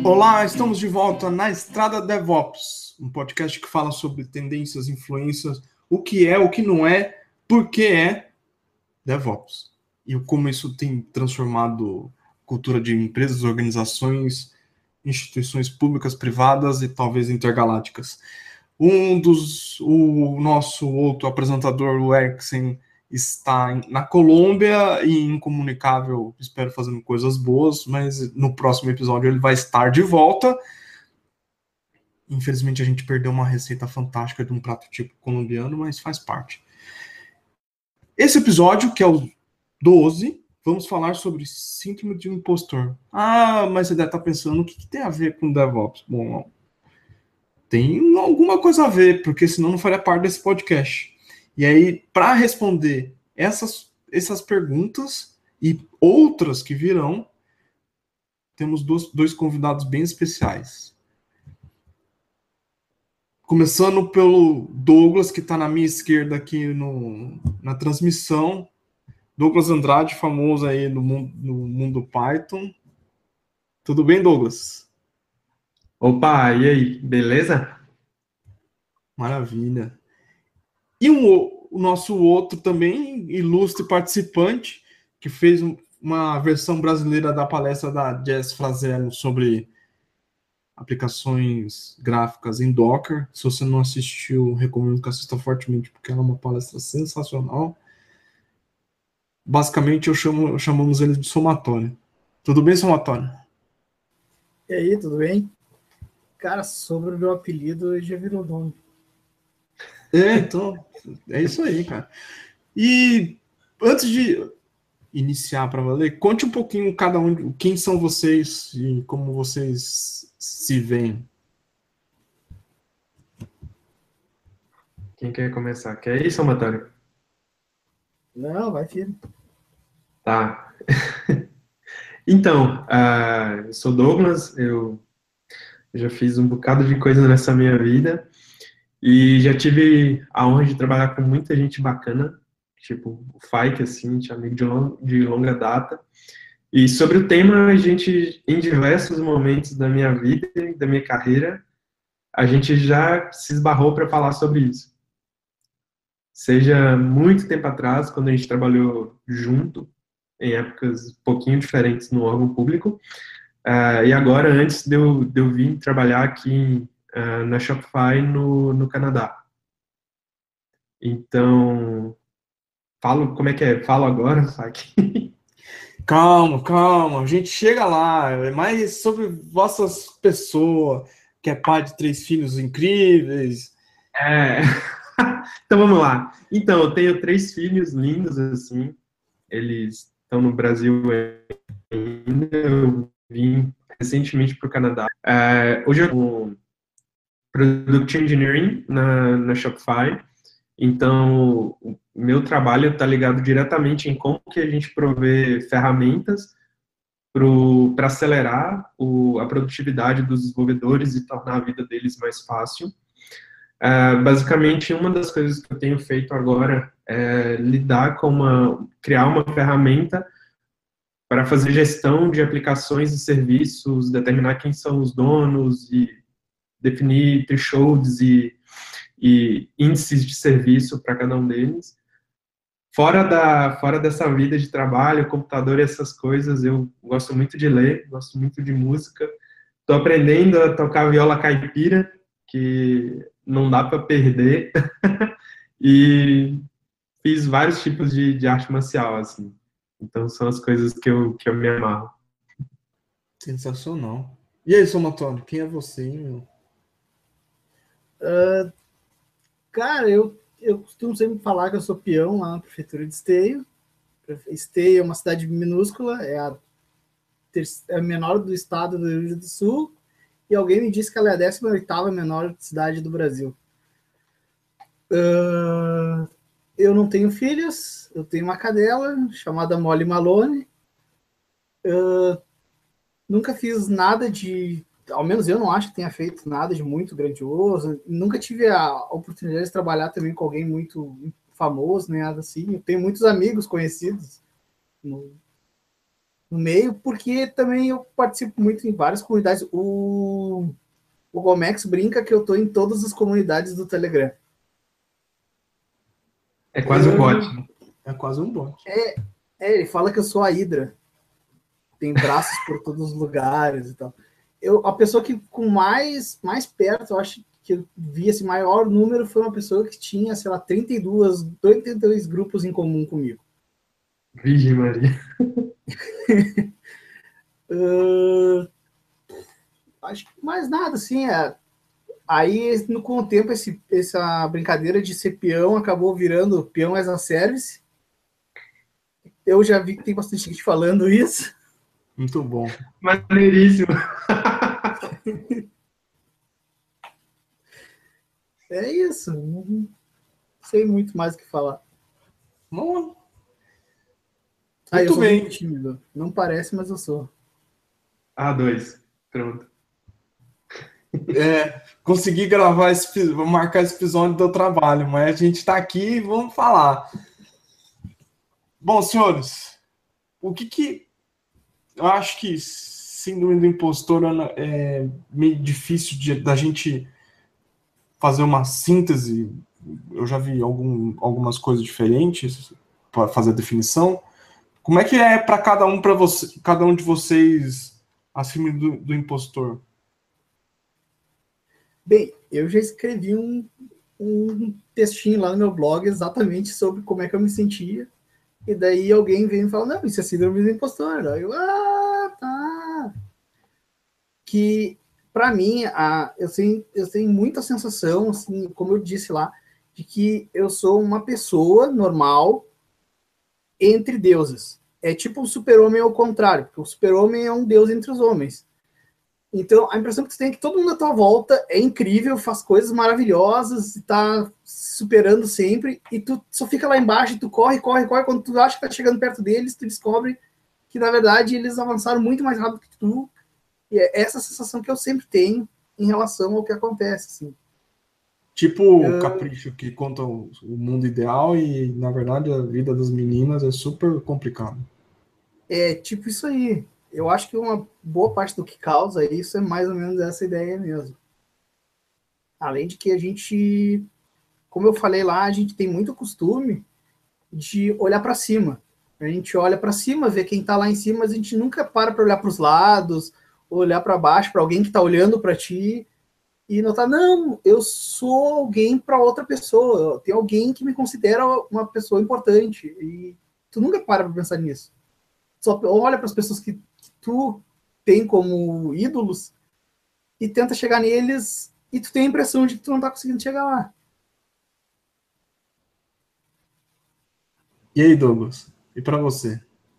Olá, estamos de volta na Estrada DevOps, um podcast que fala sobre tendências, influências, o que é, o que não é, por que é DevOps e como isso tem transformado a cultura de empresas, organizações, instituições públicas, privadas e talvez intergalácticas. O nosso outro apresentador, o Eriksen, está na Colômbia e incomunicável, espero fazendo coisas boas, mas no próximo episódio ele vai estar de volta. Infelizmente a gente perdeu uma receita fantástica de um prato típico colombiano, mas faz parte. Esse episódio, que é o 12, vamos falar sobre síndrome de um impostor. Ah, mas você deve estar pensando, o que tem a ver com DevOps? Bom, tem alguma coisa a ver, porque senão não faria parte desse podcast. E aí, para responder essas perguntas e outras que virão, temos dois convidados bem especiais. Começando pelo Douglas, que está na minha esquerda aqui na transmissão. Douglas Andrade, famoso aí no mundo Python. Tudo bem, Douglas? Opa, e aí, beleza? Maravilha. E o nosso outro também ilustre participante, que fez uma versão brasileira da palestra da Jess Frazero sobre aplicações gráficas em Docker. Se você não assistiu, recomendo que assista fortemente, porque ela é uma palestra sensacional. Basicamente, chamamos ele de Somatônio. Tudo bem, Somatônio? E aí, tudo bem? Cara, sobre o meu apelido, já virou nome. Então, é isso aí, cara. E antes de iniciar para valer, conte um pouquinho cada um, quem são vocês e como vocês se veem. Quem quer começar? Quer isso, Matário? Não, vai, filho. Tá. Então, eu sou Douglas, eu já fiz um bocado de coisa nessa minha vida e já tive a honra de trabalhar com muita gente bacana, tipo o Fike, assim, tinha amigo de longa data. E sobre o tema, a gente, em diversos momentos da minha vida e da minha carreira, a gente já se esbarrou para falar sobre isso. Seja muito tempo atrás, quando a gente trabalhou junto, em épocas um pouquinho diferentes no órgão público, e agora, antes de eu vir trabalhar aqui na Shopify, no Canadá. Então, falo, como é que é? Falo agora, Fak? Calma, a gente chega lá. É mais sobre vossas pessoas, que é pai de 3 filhos incríveis. É... Então, vamos lá. Então, eu tenho 3 filhos lindos, assim, eles estão no Brasil ainda, eu vim recentemente para o Canadá. Hoje eu Product Engineering na Shopify. Então, o meu trabalho está ligado diretamente em como que a gente provê ferramentas para acelerar a produtividade dos desenvolvedores e tornar a vida deles mais fácil. Basicamente, uma das coisas que eu tenho feito agora é lidar criar uma ferramenta para fazer gestão de aplicações e serviços, determinar quem são os donos e definir thresholds e índices de serviço para cada um deles. Fora dessa vida de trabalho, computador e essas coisas, eu gosto muito de ler, gosto muito de música. Estou aprendendo a tocar viola caipira, que não dá para perder. E fiz vários tipos de arte marcial, assim. Então, são as coisas que eu me amarro. Sensacional. E aí, Somatônio, quem é você, hein, meu? Cara, eu costumo sempre falar que eu sou peão lá na prefeitura de Esteio. Esteio é uma cidade minúscula, é a menor do estado do Rio Grande do Sul, e alguém me disse que ela é a 18ª menor cidade do Brasil. Eu não tenho filhos, eu tenho uma cadela chamada Molly Malone. Nunca fiz nada ao menos eu não acho que tenha feito nada de muito grandioso. Nunca tive a oportunidade de trabalhar também com alguém muito famoso, nem nada assim. Eu tenho muitos amigos conhecidos no meio, porque também eu participo muito em várias comunidades. O Gomex brinca que eu tô em todas as comunidades do Telegram. É quase um bot, né? É quase um bot. Ele fala que eu sou a Hydra. Tem braços por todos os lugares e tal. A pessoa que com mais perto, eu acho que eu vi esse maior número foi uma pessoa que tinha, sei lá, 32 grupos em comum comigo. Virgem Maria. Acho que mais nada, assim. Aí, com o tempo, essa brincadeira de ser peão acabou virando peão as a service. Eu já vi que tem bastante gente falando isso. Muito bom. Maneiríssimo. É isso. Não sei muito mais o que falar. Bom, Eu muito sou bem. muito tímido. Não parece, mas eu sou. A2. Pronto. Consegui gravar vou marcar esse episódio do trabalho, mas a gente está aqui e vamos falar. Bom, senhores, o que eu acho que síndrome do impostor é meio difícil da gente fazer uma síntese. Eu já vi algumas coisas diferentes para fazer a definição. Como é que é para cada um de vocês a síndrome do impostor? Bem, eu já escrevi um textinho lá no meu blog exatamente sobre como é que eu me sentia. E daí alguém vem e fala, não, isso é síndrome do impostor. Aí eu, tá. Que, para mim, eu tenho muita sensação, assim, como eu disse lá, de que eu sou uma pessoa normal entre deuses. É tipo o super-homem ao contrário, porque o super-homem é um deus entre os homens. Então, a impressão que você tem é que todo mundo à tua volta é incrível, faz coisas maravilhosas, está superando sempre, e tu só fica lá embaixo, e tu corre, quando tu acha que tá chegando perto deles, tu descobre que, na verdade, eles avançaram muito mais rápido que tu, e é essa sensação que eu sempre tenho em relação ao que acontece, assim. Tipo o Capricho, que conta o mundo ideal e, na verdade, a vida das meninas é super complicada. É tipo isso aí. Eu acho que uma boa parte do que causa isso é mais ou menos essa ideia mesmo. Além de que a gente, como eu falei lá, a gente tem muito costume de olhar para cima. A gente olha para cima, vê quem está lá em cima, mas a gente nunca para olhar para os lados, olhar para baixo, para alguém que está olhando para ti e notar, não, eu sou alguém para outra pessoa, tem alguém que me considera uma pessoa importante. E tu nunca para pensar nisso. Só olha para as pessoas que tu tem como ídolos e tenta chegar neles e tu tem a impressão de que tu não tá conseguindo chegar lá. E aí, Douglas? E para você?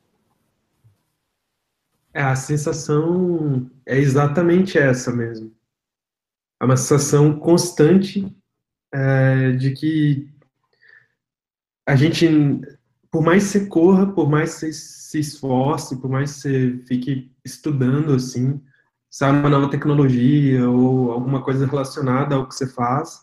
A sensação é exatamente essa mesmo. É uma sensação constante de que a gente, por mais que você corra, por mais que você se esforce, por mais que você fique estudando, assim, sabe, uma nova tecnologia ou alguma coisa relacionada ao que você faz,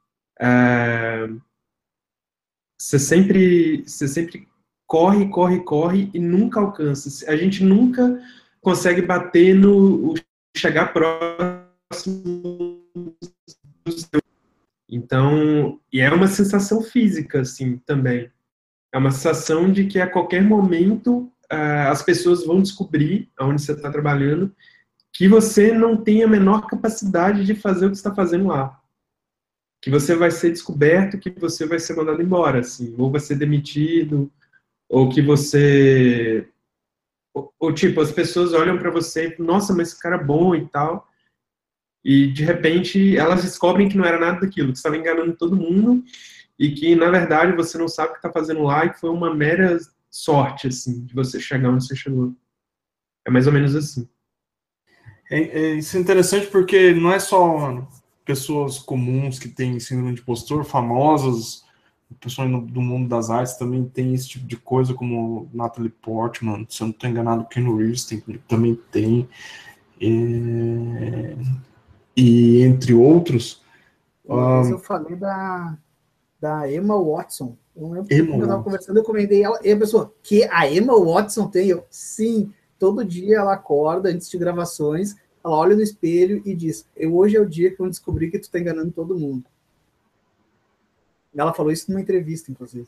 você sempre corre e nunca alcança. A gente nunca consegue bater chegar próximo do seu. Então, e é uma sensação física, assim, também. É uma sensação de que a qualquer momento as pessoas vão descobrir, onde você está trabalhando, que você não tem a menor capacidade de fazer o que você está fazendo lá. Que você vai ser descoberto, que você vai ser mandado embora, assim, ou vai ser demitido, ou que você... Ou tipo, as pessoas olham para você e nossa, mas esse cara é bom e tal, e de repente elas descobrem que não era nada daquilo, que você estava enganando todo mundo, e que, na verdade, você não sabe o que está fazendo lá e que foi uma mera sorte, assim, de você chegar onde você chegou. É mais ou menos assim. Isso é interessante porque não é só pessoas comuns que têm síndrome de impostor, famosas, pessoas do mundo das artes também tem esse tipo de coisa, como Natalie Portman, se eu não estou enganado, Keanu Reeves também tem, e entre outros. Uma vez eu falei da Emma Watson. Eu não lembro Emma quando eu estava Watson. conversando, eu comentei ela, e a pessoa, que a Emma Watson tem? Eu, sim, todo dia ela acorda antes de gravações, ela olha no espelho e diz: hoje é o dia que eu descobri que tu tá enganando todo mundo. Ela falou isso numa entrevista, inclusive.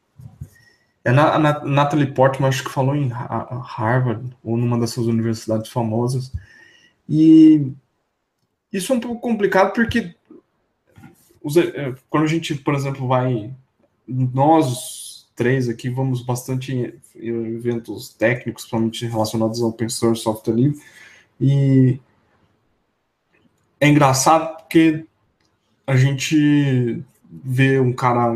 A Natalie Portman, acho que falou em Harvard, ou numa dessas universidades famosas. E isso é um pouco complicado porque quando a gente, por exemplo, vai... Nós três aqui vamos bastante em eventos técnicos, principalmente relacionados ao open source, software livre, e é engraçado porque a gente vê um cara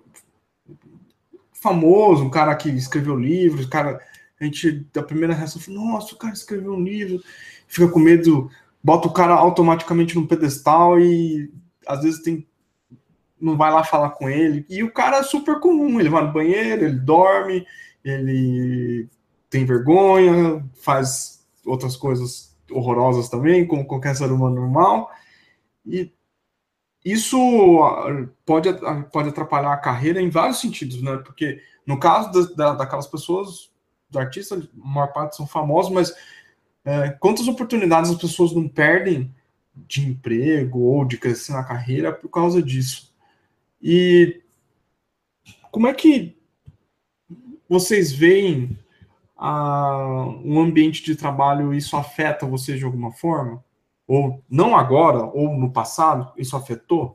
famoso, um cara que escreveu livros, a gente, da primeira reação, fala, nossa, o cara escreveu um livro, fica com medo, bota o cara automaticamente no pedestal e às vezes não vai lá falar com ele, e o cara é super comum, ele vai no banheiro, ele dorme, ele tem vergonha, faz outras coisas horrorosas também, como qualquer ser humano normal, e isso pode atrapalhar a carreira em vários sentidos, né? Porque no caso daquelas pessoas, dos artistas, a maior parte são famosos, mas quantas oportunidades as pessoas não perdem de emprego ou de crescer na carreira por causa disso? E como é que vocês veem um ambiente de trabalho, isso afeta vocês de alguma forma? Ou não agora, ou no passado, isso afetou?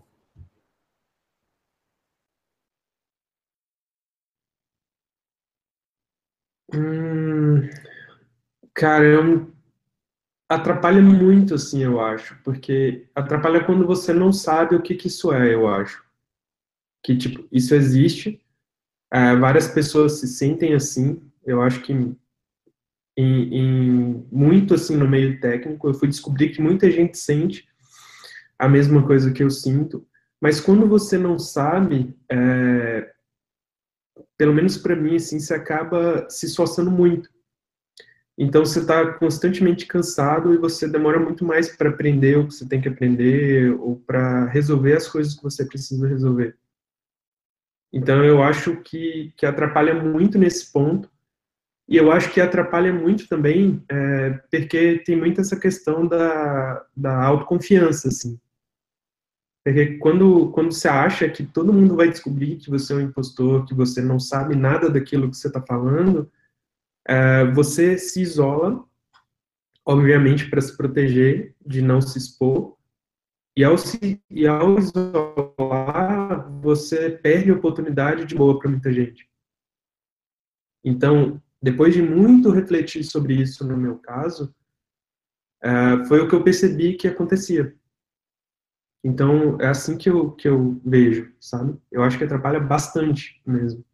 Cara, atrapalha muito, assim, eu acho, porque atrapalha quando você não sabe o que que isso é, eu acho. Que, tipo, isso existe, várias pessoas se sentem assim, eu acho que muito, assim, no meio técnico, eu fui descobrir que muita gente sente a mesma coisa que eu sinto, mas quando você não sabe, pelo menos para mim, assim, você acaba se esforçando muito. Então, você está constantemente cansado e você demora muito mais para aprender o que você tem que aprender ou para resolver as coisas que você precisa resolver. Então, eu acho que atrapalha muito nesse ponto. E eu acho que atrapalha muito também porque tem muito essa questão da autoconfiança, assim. Porque quando você acha que todo mundo vai descobrir que você é um impostor, que você não sabe nada daquilo que você está falando, você se isola, obviamente, para se proteger de não se expor, e ao isolar, você perde a oportunidade de boa para muita gente. Então, depois de muito refletir sobre isso no meu caso, foi o que eu percebi que acontecia. Então, é assim que eu vejo, sabe? Eu acho que atrapalha bastante mesmo.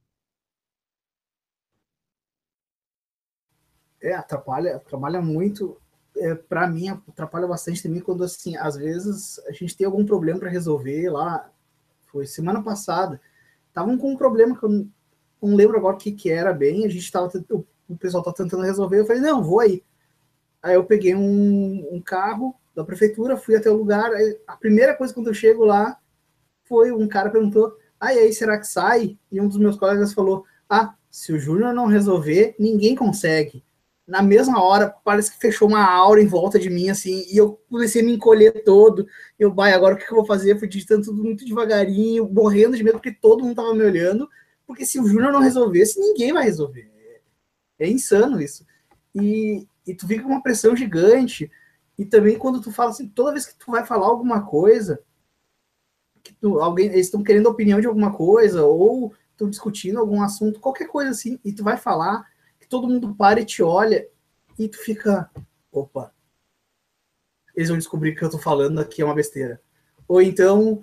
Atrapalha muito. Para mim, atrapalha bastante também quando, assim, às vezes a gente tem algum problema para resolver lá. Foi semana passada. Estavam com um problema que eu não lembro agora o que era bem. A gente tava, o pessoal tá tentando resolver. Eu falei, não, vou aí. Aí eu peguei um carro da prefeitura, fui até o lugar. A primeira coisa quando eu chego lá foi um cara perguntou: e aí, será que sai? E um dos meus colegas falou: se o Júnior não resolver, ninguém consegue. Na mesma hora, parece que fechou uma aura em volta de mim, assim, e eu comecei a me encolher todo. Agora o que eu vou fazer? Eu fui digitando tudo muito devagarinho, morrendo de medo, porque todo mundo tava me olhando. Porque se o Júnior não resolvesse, ninguém vai resolver. É insano isso. E tu fica com uma pressão gigante. E também quando tu fala assim, toda vez que tu vai falar alguma coisa, eles estão querendo a opinião de alguma coisa, ou estão discutindo algum assunto, qualquer coisa assim, e tu vai falar, que todo mundo para e te olha, e tu fica, opa, eles vão descobrir que o que eu tô falando aqui é uma besteira. Ou então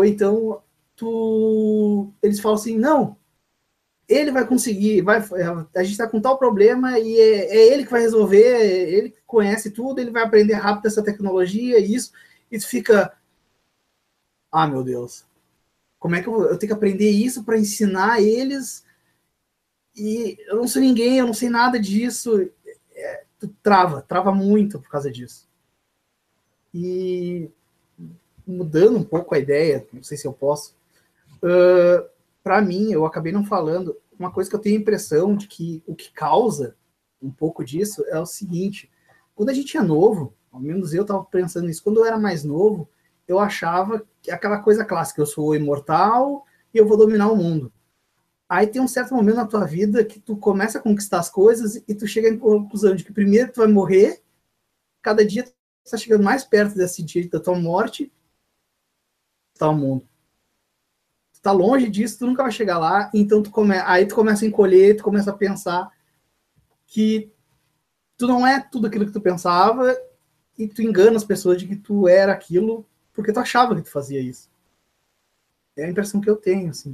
eles falam assim, não, ele vai conseguir, a gente tá com tal problema e é ele que vai resolver, é ele que conhece tudo, ele vai aprender rápido essa tecnologia e isso, e tu fica, meu Deus, como é que eu tenho que aprender isso para ensinar eles? E eu não sou ninguém, eu não sei nada disso. Tu trava muito por causa disso. E mudando um pouco a ideia, não sei se eu posso, para mim, eu acabei não falando, uma coisa que eu tenho a impressão de que o que causa um pouco disso é o seguinte: quando a gente é novo, ao menos eu estava pensando nisso, quando eu era mais novo, eu achava que aquela coisa clássica, eu sou imortal e eu vou dominar o mundo. Aí tem um certo momento na tua vida que tu começa a conquistar as coisas e tu chega em conclusão de que primeiro tu vai morrer, cada dia tu está chegando mais perto desse dia da tua morte, tá o mundo. Tu tá longe disso, tu nunca vai chegar lá, então aí tu começa a encolher, tu começa a pensar que tu não é tudo aquilo que tu pensava e tu engana as pessoas de que tu era aquilo porque tu achava que tu fazia isso. É a impressão que eu tenho, assim.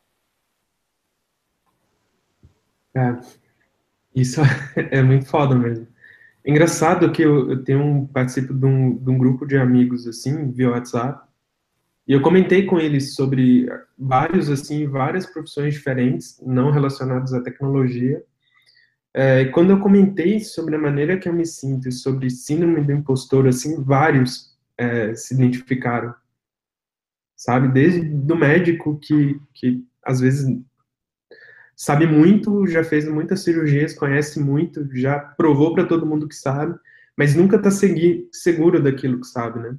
Isso é muito foda mesmo. É engraçado que eu participo de um grupo de amigos, assim, via WhatsApp, e eu comentei com eles sobre várias profissões diferentes, não relacionadas à tecnologia. E quando eu comentei sobre a maneira que eu me sinto, e sobre síndrome do impostor, assim, vários se identificaram, sabe? Desde do médico que às vezes sabe muito, já fez muitas cirurgias, conhece muito, já provou para todo mundo que sabe, mas nunca está seguro daquilo que sabe, né?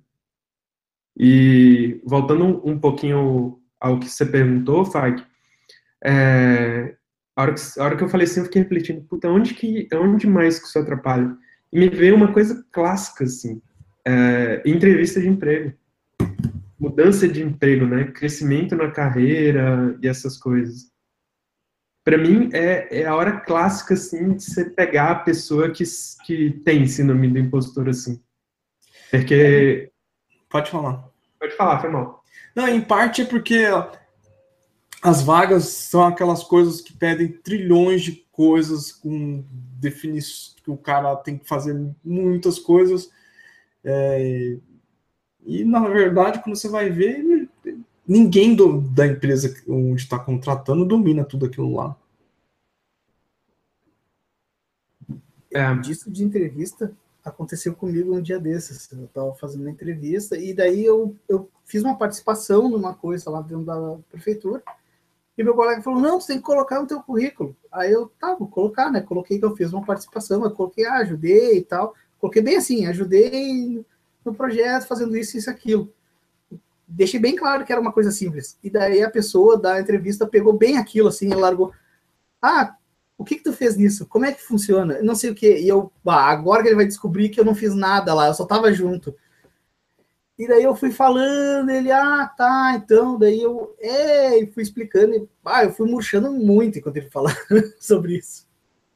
E voltando um pouquinho ao que você perguntou, Fag, a hora que eu falei assim, eu fiquei refletindo, puta, onde mais que isso atrapalha? E me veio uma coisa clássica, assim, entrevista de emprego, mudança de emprego, né? Crescimento na carreira e essas coisas. Para mim, é a hora clássica, assim, de você pegar a pessoa que tem síndrome do impostor, assim. Porque... Pode falar. Pode falar, foi mal. Não, em parte é porque as vagas são aquelas coisas que pedem trilhões de coisas com definições que o cara tem que fazer muitas coisas. E, na verdade, quando você vai ver, ninguém da empresa onde está contratando domina tudo aquilo lá. Disso de entrevista, aconteceu comigo um dia desses. Eu estava fazendo uma entrevista e daí eu fiz uma participação numa coisa lá dentro da prefeitura e meu colega falou, não, você tem que colocar no teu currículo. Aí eu, tá, vou colocar, né? Coloquei que eu fiz uma participação, eu coloquei, ajudei e tal. Coloquei bem assim, ajudei no projeto, fazendo isso, isso, aquilo. Deixei bem claro que era uma coisa simples. E daí a pessoa da entrevista pegou bem aquilo, assim, e largou, o que tu fez nisso? Como é que funciona? Não sei o quê. E eu, agora que ele vai descobrir que eu não fiz nada lá, eu só tava junto. E daí eu fui falando, ele, tá, então, daí eu, e fui explicando, e, eu fui murchando muito enquanto ele falava sobre isso.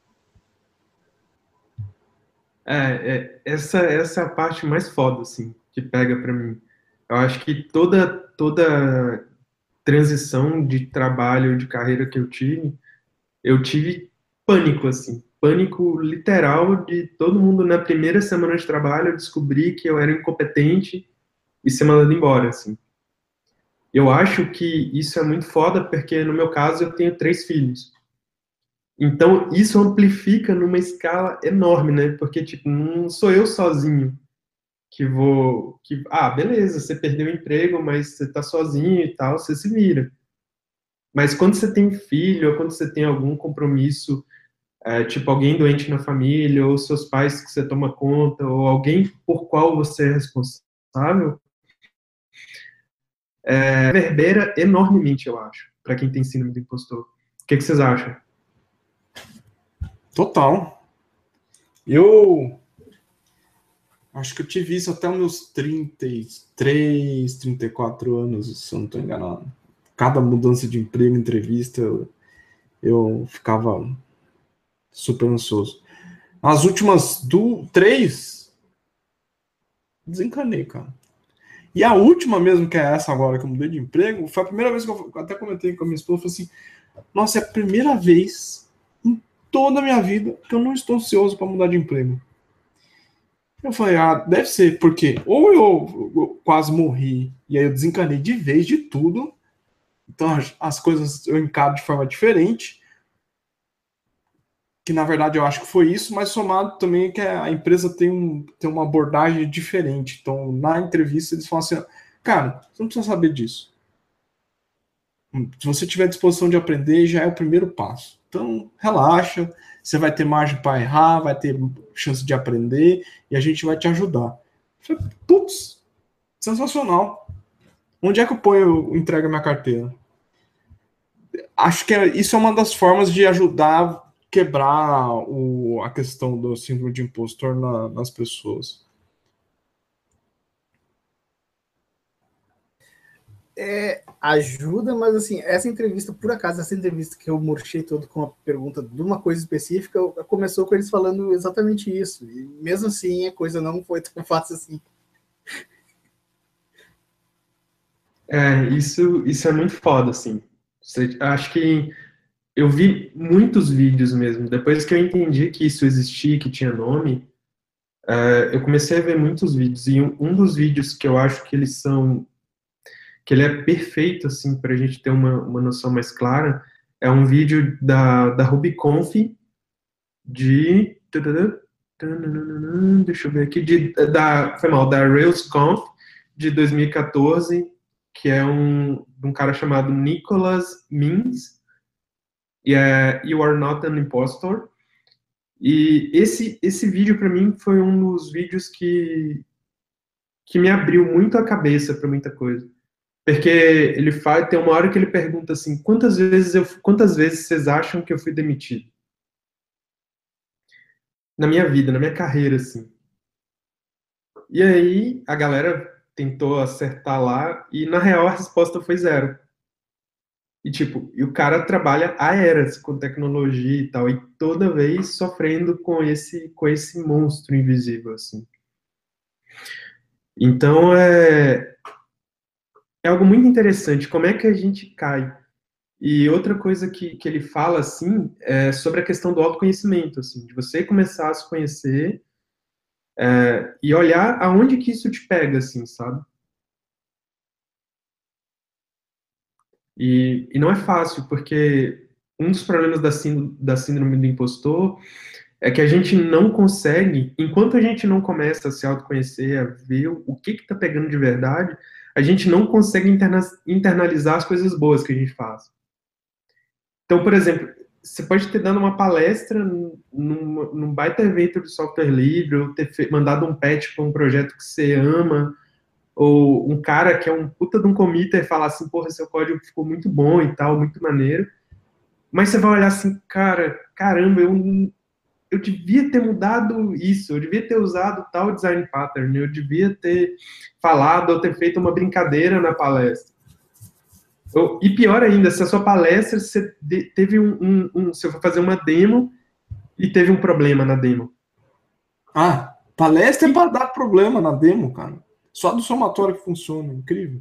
Essa é a parte mais foda, assim, que pega pra mim. Eu acho que toda transição de trabalho, de carreira que eu tive pânico, assim, pânico literal de todo mundo na primeira semana de trabalho eu descobri que eu era incompetente e ser mandado embora, assim. Eu acho que isso é muito foda porque, no meu caso, eu tenho 3 filhos. Então, isso amplifica numa escala enorme, né? Porque, tipo, não sou eu sozinho beleza, você perdeu o emprego, mas você tá sozinho e tal, você se vira. Mas quando você tem filho, ou quando você tem algum compromisso, tipo alguém doente na família, ou seus pais que você toma conta, ou alguém por qual você é responsável, reverbera enormemente, eu acho, para quem tem síndrome do impostor. O que vocês acham? Total. Eu acho que eu tive isso até os meus 33, 34 anos, se eu não estou enganado. Cada mudança de emprego, entrevista, eu ficava super ansioso. As últimas 3, desencanei, cara. E a última mesmo, que é essa agora que eu mudei de emprego, foi a primeira vez que eu até comentei com a minha esposa, falei assim, nossa, é a primeira vez em toda a minha vida que eu não estou ansioso para mudar de emprego. Eu falei, deve ser, porque ou eu quase morri e aí eu desencanei de vez de tudo, então as coisas eu encaro de forma diferente, que na verdade eu acho que foi isso, mas somado também que a empresa tem uma abordagem diferente. Então, na entrevista, eles falam assim, cara, você não precisa saber disso. Se você tiver disposição de aprender, já é o primeiro passo. Então, relaxa, você vai ter margem para errar, vai ter chance de aprender, e a gente vai te ajudar. Eu falei, putz, sensacional. Onde é que eu ponho, entrego minha carteira? Acho que isso é uma das formas de ajudar a quebrar a questão do síndrome de impostor nas pessoas. Ajuda, mas assim, essa entrevista, por acaso, essa entrevista que eu murchei todo com a pergunta de uma coisa específica, começou com eles falando exatamente isso. E mesmo assim, a coisa não foi tão fácil assim. Isso é muito foda, assim. Acho que eu vi muitos vídeos mesmo. Depois que eu entendi que isso existia, que tinha nome, eu comecei a ver muitos vídeos. E um dos vídeos que eu acho que que ele é perfeito, assim, para a gente ter uma noção mais clara, é um vídeo da RubyConf de... Deixa eu ver aqui. Da RailsConf de 2014, que é um cara chamado Nicholas Means, e é You Are Not an Impostor. E esse vídeo, para mim, foi um dos vídeos que me abriu muito a cabeça para muita coisa. Porque tem uma hora que ele pergunta assim, quantas vezes vocês acham que eu fui demitido? Na minha vida, na minha carreira, assim. E aí, a galera tentou acertar lá, e na real a resposta foi 0. E tipo, o cara trabalha há eras com tecnologia e tal, e toda vez sofrendo com esse monstro invisível, assim. Então, é algo muito interessante, como é que a gente cai. E outra coisa que ele fala, assim, é sobre a questão do autoconhecimento, assim, de você começar a se conhecer e olhar aonde que isso te pega, assim, sabe? E não é fácil, porque um dos problemas da síndrome do impostor é que a gente não consegue, enquanto a gente não começa a se autoconhecer, a ver o que está pegando de verdade, a gente não consegue internalizar as coisas boas que a gente faz. Então, por exemplo, você pode ter dado uma palestra num baita evento de software livre, ou ter mandado um patch para um projeto que você ama, ou um cara que é um puta de um committer falar assim, porra, seu código ficou muito bom e tal, muito maneiro. Mas você vai olhar assim, caramba, eu devia ter mudado isso, eu devia ter usado tal design pattern, eu devia ter falado ou ter feito uma brincadeira na palestra. E pior ainda, se a sua palestra, você teve você foi fazer uma demo e teve um problema na demo. Palestra é para dar problema na demo, cara. Só do somatório que funciona, incrível.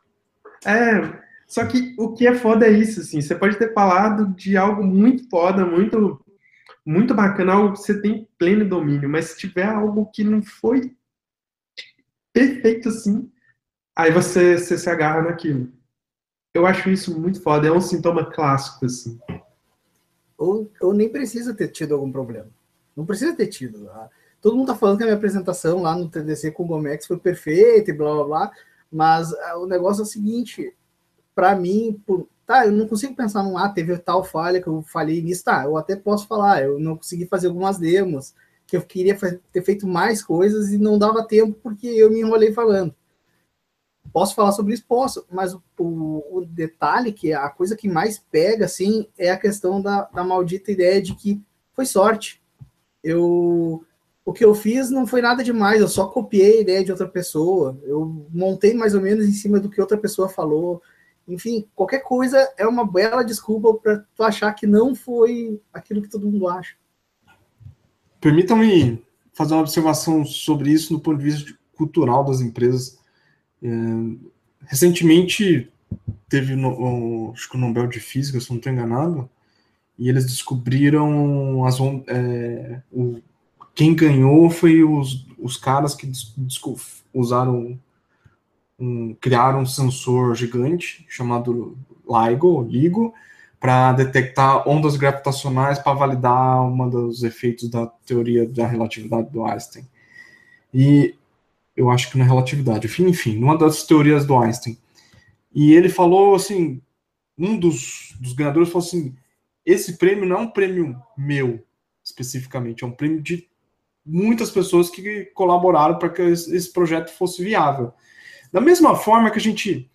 Só que o que é foda é isso, assim, você pode ter falado de algo muito foda, muito, muito bacana, algo que você tem pleno domínio, mas se tiver algo que não foi perfeito assim, aí você se agarra naquilo. Eu acho isso muito foda, é um sintoma clássico, assim. Ou nem precisa ter tido algum problema. Não precisa ter tido. Todo mundo tá falando que a minha apresentação lá no TDC com o Gomex foi perfeita e blá blá blá, mas o negócio é o seguinte, para mim, eu não consigo pensar teve tal falha que eu falhei nisso, eu até posso falar, eu não consegui fazer algumas demos, que eu queria ter feito mais coisas e não dava tempo porque eu me enrolei falando. Posso falar sobre isso? Posso, mas o detalhe, que a coisa que mais pega, assim, é a questão da maldita ideia de que foi sorte. O que eu fiz não foi nada demais, eu só copiei a ideia de outra pessoa, eu montei mais ou menos em cima do que outra pessoa falou. Enfim, qualquer coisa é uma bela desculpa para tu achar que não foi aquilo que todo mundo acha. Permitam-me fazer uma observação sobre isso no ponto de vista cultural das empresas. Recentemente teve acho que o Nobel de Física, se não estou enganado, e eles descobriram quem ganhou foi os caras que criaram um sensor gigante chamado LIGO, para detectar ondas gravitacionais para validar um dos efeitos da teoria da relatividade do Einstein. E eu acho que na relatividade, enfim, uma das teorias do Einstein. E ele falou assim, um dos ganhadores falou assim, esse prêmio não é um prêmio meu, especificamente, é um prêmio de muitas pessoas que colaboraram para que esse projeto fosse viável. Da mesma forma que a gente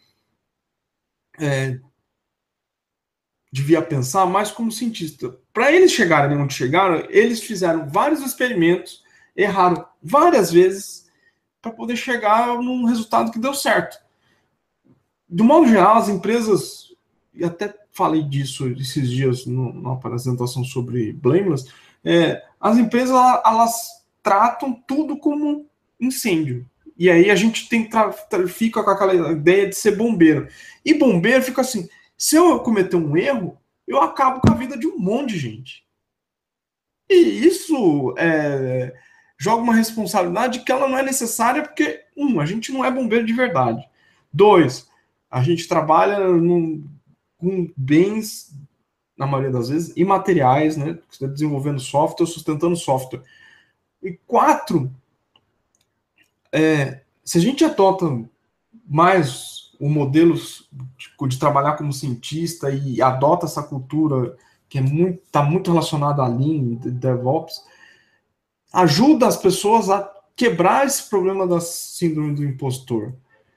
devia pensar mais como cientista. Para eles chegarem onde chegaram, eles fizeram vários experimentos, erraram várias vezes para poder chegar num resultado que deu certo. De modo geral, as empresas, e até falei disso esses dias numa apresentação sobre Blameless, as empresas elas tratam tudo como incêndio. E aí a gente fica com aquela ideia de ser bombeiro. E bombeiro fica assim, se eu cometer um erro, eu acabo com a vida de um monte de gente. E isso joga uma responsabilidade que ela não é necessária, porque, a gente não é bombeiro de verdade. 2, a gente trabalha com bens, na maioria das vezes, imateriais, né? Você está desenvolvendo software, sustentando software. E 4, se a gente adota mais o modelo de trabalhar como cientista e adota essa cultura que está muito relacionada a Lean, DevOps, ajuda as pessoas a quebrar esse problema da síndrome do impostor.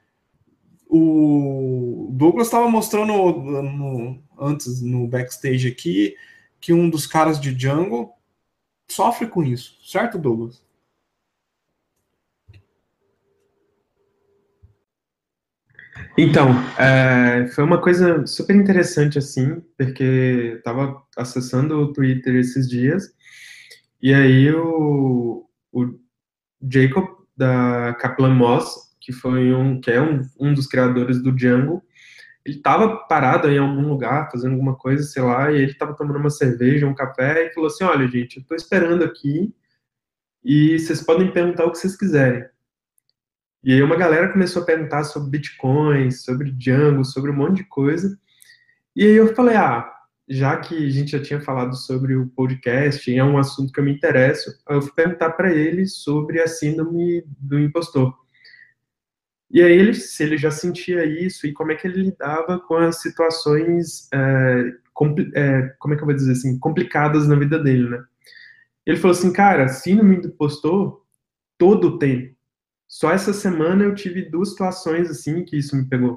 O Douglas estava mostrando antes no backstage aqui que um dos caras de Django sofre com isso, certo, Douglas? Então, foi uma coisa super interessante, assim, porque eu estava acessando o Twitter esses dias, e aí o Jacob, da Kaplan Moss, que é um dos criadores do Django, ele estava parado em algum lugar, fazendo alguma coisa, sei lá, e ele estava tomando uma cerveja, um café, e falou assim, olha, gente, eu estou esperando aqui, e vocês podem perguntar o que vocês quiserem. E aí uma galera começou a perguntar sobre Bitcoin, sobre Django, sobre um monte de coisa. E aí eu falei, já que a gente já tinha falado sobre o podcast, e é um assunto que eu me interesso, eu fui perguntar para ele sobre a síndrome do impostor. E aí se ele já sentia isso e como é que ele lidava com as situações, como é que eu vou dizer assim, complicadas na vida dele, né? Ele falou assim, cara, síndrome do impostor, todo o tempo. Só essa semana eu tive 2 situações assim que isso me pegou.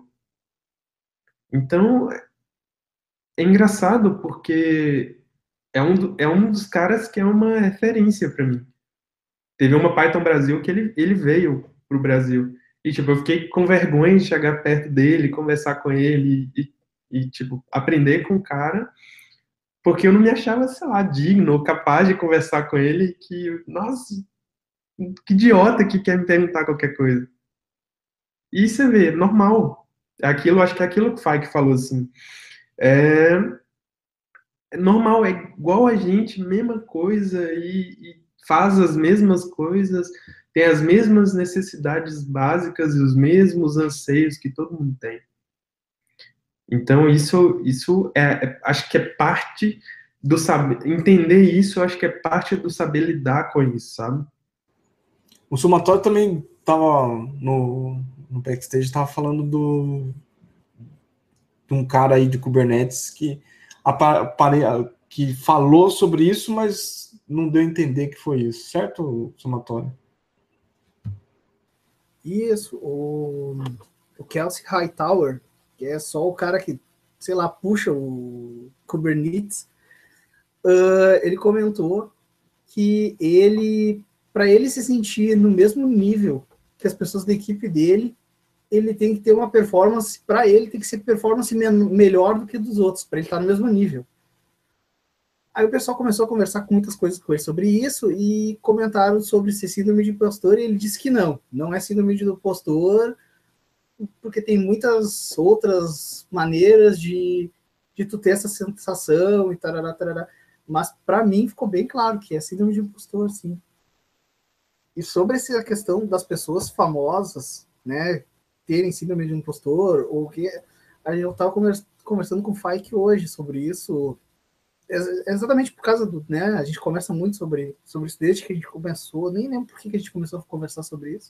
Então, é engraçado porque é um dos caras que é uma referência para mim. Teve uma Python Brasil que ele veio pro Brasil. E, tipo, eu fiquei com vergonha de chegar perto dele, conversar com ele tipo, aprender com o cara, porque eu não me achava, sei lá, digno ou capaz de conversar com ele, que, nossa, que idiota que quer me perguntar qualquer coisa. E você vê, normal. Acho que é aquilo que o Fike falou, assim. É, é normal, é igual a gente, mesma coisa, e faz as mesmas coisas, tem as mesmas necessidades básicas e os mesmos anseios que todo mundo tem. Então, isso acho que é parte do saber, entender isso, acho que é parte do saber lidar com isso, sabe? O Somatório também estava no backstage, estava falando de um cara aí de Kubernetes que falou sobre isso, mas não deu a entender que foi isso, certo, Somatório? Isso, o Kelsey Hightower, que é só o cara que, sei lá, puxa o Kubernetes, ele comentou que para ele se sentir no mesmo nível que as pessoas da equipe dele, ele tem que ter uma performance, para ele tem que ser performance melhor do que dos outros, para ele estar no mesmo nível. Aí o pessoal começou a conversar com muitas coisas com ele sobre isso e comentaram sobre ser síndrome de impostor, e ele disse que não é síndrome de impostor, porque tem muitas outras maneiras de tu ter essa sensação e tarará, tarará. Mas para mim ficou bem claro que é síndrome de impostor, sim. E sobre essa questão das pessoas famosas, né, terem síndrome de impostor, ou que eu estava conversando com o Fike hoje sobre isso, exatamente por causa do, né, a gente conversa muito sobre isso desde que a gente começou, nem lembro por que a gente começou a conversar sobre isso.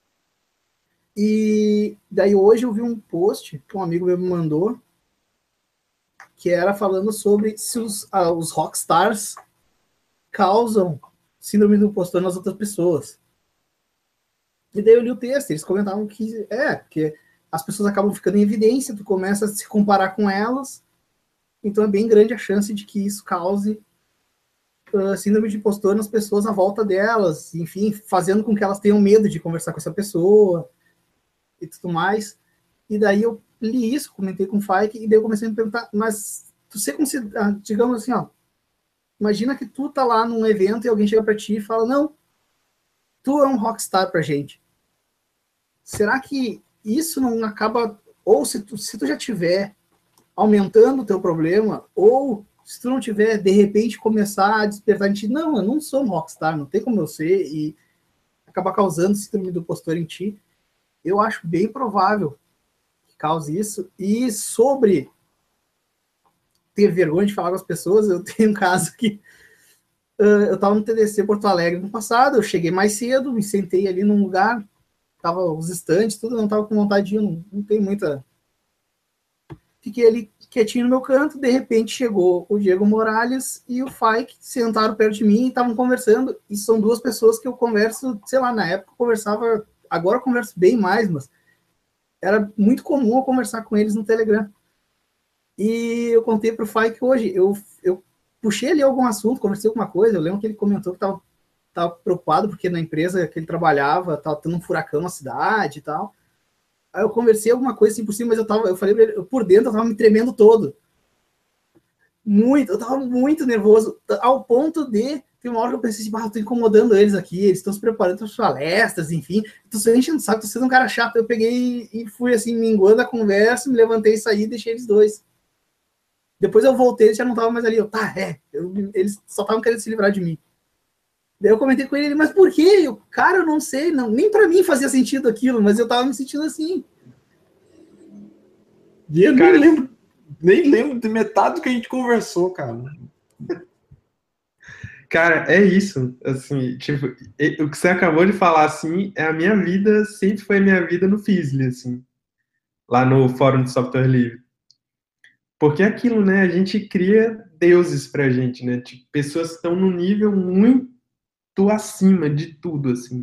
E daí hoje eu vi um post que um amigo meu me mandou, que era falando sobre se os rockstars causam síndrome do impostor nas outras pessoas. E daí eu li o texto, eles comentavam que porque as pessoas acabam ficando em evidência, tu começa a se comparar com elas, então é bem grande a chance de que isso cause síndrome de impostor nas pessoas à volta delas, enfim, fazendo com que elas tenham medo de conversar com essa pessoa e tudo mais. E daí eu li isso, comentei com o Faik, e daí eu comecei a me perguntar, mas tu se considera, digamos assim, imagina que tu tá lá num evento e alguém chega pra ti e fala, não, tu é um rockstar pra gente. Será que isso não acaba, ou se tu já tiver aumentando o teu problema, ou se tu não tiver, de repente, começar a despertar em ti, não, eu não sou um rockstar, não tem como eu ser, e acabar causando síndrome do impostor em ti, eu acho bem provável que cause isso. E sobre ter vergonha de falar com as pessoas, eu tenho um caso que eu estava no TDC Porto Alegre no passado, eu cheguei mais cedo, me sentei ali num lugar, tava os estantes, tudo, não tava com vontade de ir, não tem muita... Fiquei ali quietinho no meu canto, de repente chegou o Diego Morales e o Faik, sentaram perto de mim e estavam conversando, e são duas pessoas que eu converso, sei lá, na época eu conversava, agora eu converso bem mais, mas era muito comum eu conversar com eles no Telegram. E eu contei pro Faik hoje, eu puxei ali algum assunto, conversei alguma coisa, eu lembro que ele comentou que tava preocupado porque na empresa que ele trabalhava tava tendo um furacão na cidade e tal. Aí eu conversei alguma coisa assim por cima, mas eu falei pra ele, por dentro eu tava me tremendo todo. Eu tava muito nervoso, ao ponto de, tem uma hora que eu pensei assim, eu tô incomodando eles aqui, eles estão se preparando para as palestras, enfim, tô só enchendo o saco, tô sendo um cara chato. Eu peguei e fui assim, minguando a conversa, me levantei e saí e deixei eles dois. Depois eu voltei, eles já não estavam mais ali. Eles só estavam querendo se livrar de mim. Daí eu comentei com ele, mas por quê? Cara, eu não sei, não, nem pra mim fazia sentido aquilo, mas eu tava me sentindo assim. E eu nem lembro de metade do que a gente conversou, cara. Cara, é isso, assim, tipo, o que você acabou de falar, assim, é a minha vida, sempre foi a minha vida no Fizzly, assim, lá no Fórum de Software Livre. Porque é aquilo, né, a gente cria deuses pra gente, né, tipo, pessoas que estão num nível muito acima de tudo, assim.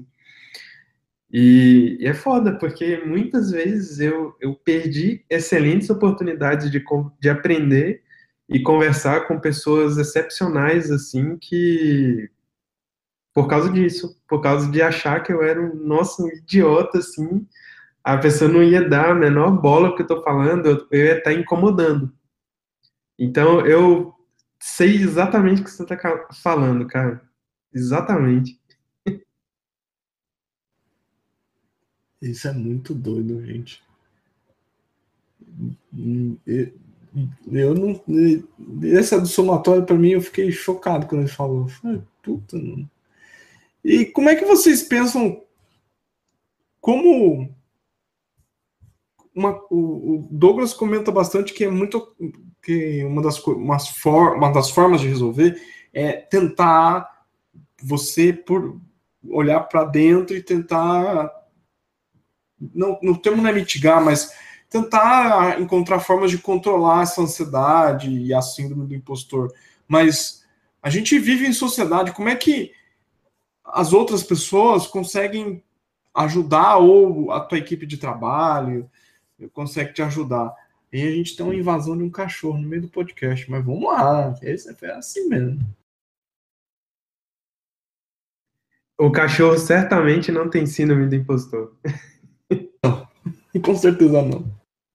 E é foda, porque muitas vezes eu perdi excelentes oportunidades de aprender e conversar com pessoas excepcionais, assim, que por causa disso, por causa de achar que eu era um idiota, assim, a pessoa não ia dar a menor bola que eu tô falando, eu ia estar incomodando. Então, eu sei exatamente o que você tá falando, cara. Exatamente. Isso é muito doido, gente. Eu não. Essa do somatório, para mim, eu fiquei chocado quando ele falou. Eu falei, puta, mano. E como é que vocês pensam como o Douglas comenta bastante que é muito que uma das formas de resolver é tentar você olhar para dentro e tentar não, no termo não é mitigar, mas tentar encontrar formas de controlar essa ansiedade e a síndrome do impostor. Mas a gente vive em sociedade, como é que as outras pessoas conseguem ajudar, ou a tua equipe de trabalho consegue te ajudar? E a gente tem uma invasão de um cachorro no meio do podcast, mas vamos lá, esse é assim mesmo. O cachorro certamente não tem síndrome do impostor. Com certeza não.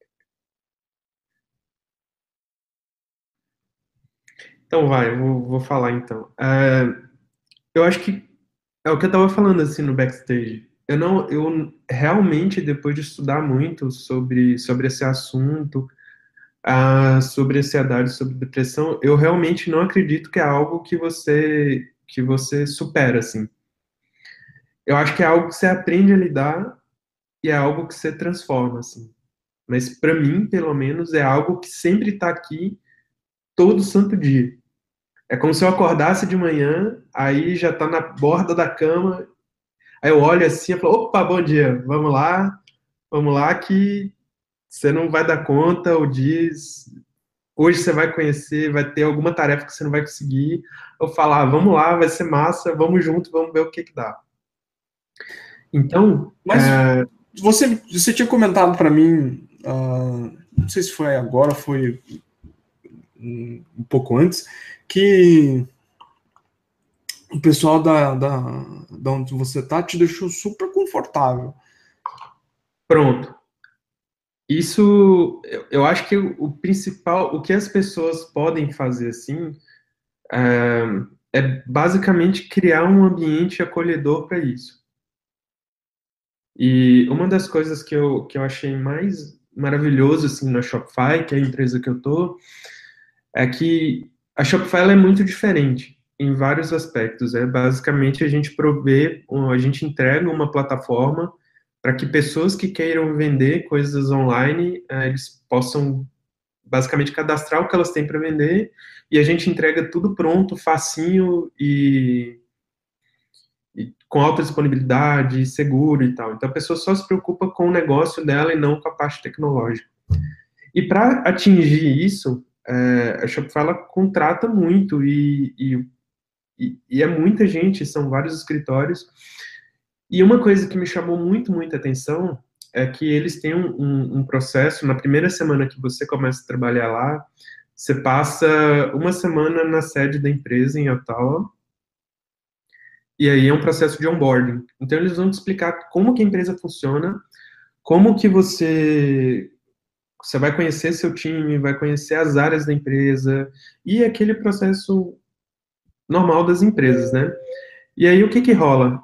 Então vai, vou falar então. Eu acho que é o que eu estava falando assim no backstage. Eu realmente, depois de estudar muito sobre esse assunto, sobre ansiedade, sobre depressão, eu realmente não acredito que é algo que você supera, assim. Eu acho que é algo que você aprende a lidar e é algo que você transforma, assim. Mas para mim, pelo menos, é algo que sempre está aqui todo santo dia. É como se eu acordasse de manhã, aí já tá na borda da cama, aí eu olho assim e falo, opa, bom dia, vamos lá que você não vai dar conta, o dia hoje você vai conhecer, vai ter alguma tarefa que você não vai conseguir. Eu falar, vamos lá, vai ser massa, vamos junto, vamos ver o que dá. Então, Mas você tinha comentado para mim, não sei se foi agora, foi um pouco antes, que o pessoal da onde você tá te deixou super confortável. pronto. Isso, eu acho que o principal, o que as pessoas podem fazer assim, é basicamente criar um ambiente acolhedor para isso. E uma das coisas que eu achei mais maravilhoso assim na Shopify, que é a empresa que eu tô, é que a Shopify ela é muito diferente em vários aspectos. É basicamente a gente entrega uma plataforma para que pessoas que queiram vender coisas online, eles possam basicamente cadastrar o que elas têm para vender e a gente entrega tudo pronto, facinho e com alta disponibilidade, seguro e tal. Então a pessoa só se preocupa com o negócio dela e não com a parte tecnológica. E para atingir isso, a Shopify ela contrata muito e é muita gente, são vários escritórios. E uma coisa que me chamou muita atenção é que eles têm um processo, na primeira semana que você começa a trabalhar lá, você passa uma semana na sede da empresa em Ottawa, e aí é um processo de onboarding. Então eles vão te explicar como que a empresa funciona, como que você vai conhecer seu time, vai conhecer as áreas da empresa, e aquele processo normal das empresas, né? E aí o que que rola?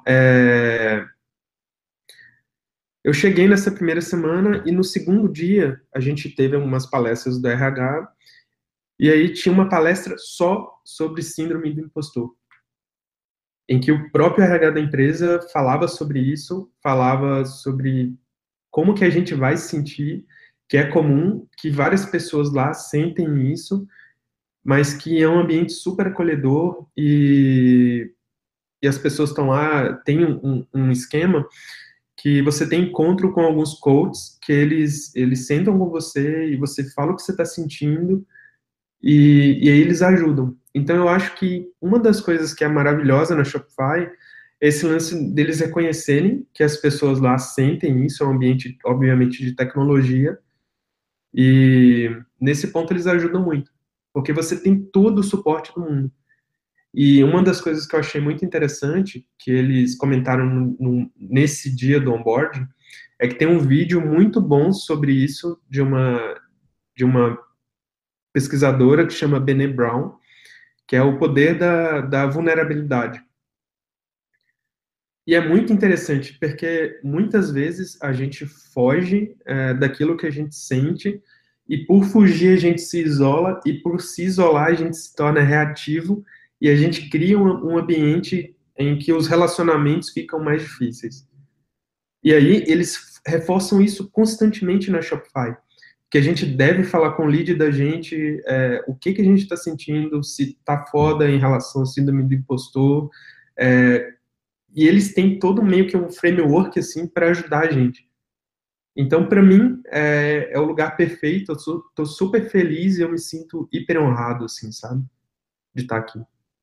Eu cheguei nessa primeira semana e no segundo dia a gente teve umas palestras do RH e aí tinha uma palestra só sobre síndrome do impostor, em que o próprio RH da empresa falava sobre isso, falava sobre como que a gente vai se sentir, que é comum, que várias pessoas lá sentem isso, mas que é um ambiente super acolhedor e as pessoas estão lá, tem um esquema que você tem encontro com alguns coaches que eles sentam com você e você fala o que você está sentindo e aí eles ajudam. Então eu acho que uma das coisas que é maravilhosa na Shopify é esse lance deles reconhecerem que as pessoas lá sentem isso, é um ambiente, obviamente, de tecnologia, e nesse ponto eles ajudam muito, porque você tem todo o suporte do mundo. E uma das coisas que eu achei muito interessante, que eles comentaram nesse dia do onboarding, é que tem um vídeo muito bom sobre isso de uma pesquisadora que chama Brené Brown, que é o poder da vulnerabilidade. E é muito interessante, porque muitas vezes a gente foge daquilo que a gente sente, e por fugir a gente se isola, e por se isolar a gente se torna reativo, e a gente cria um ambiente em que os relacionamentos ficam mais difíceis. E aí eles reforçam isso constantemente na Shopify, que a gente deve falar com o lead da gente, o que a gente está sentindo, se está foda em relação ao síndrome do impostor, e eles têm todo meio que um framework assim para ajudar a gente. Então, para mim, é o lugar perfeito. Eu tô super feliz e eu me sinto hiper honrado, assim, sabe? De estar aqui.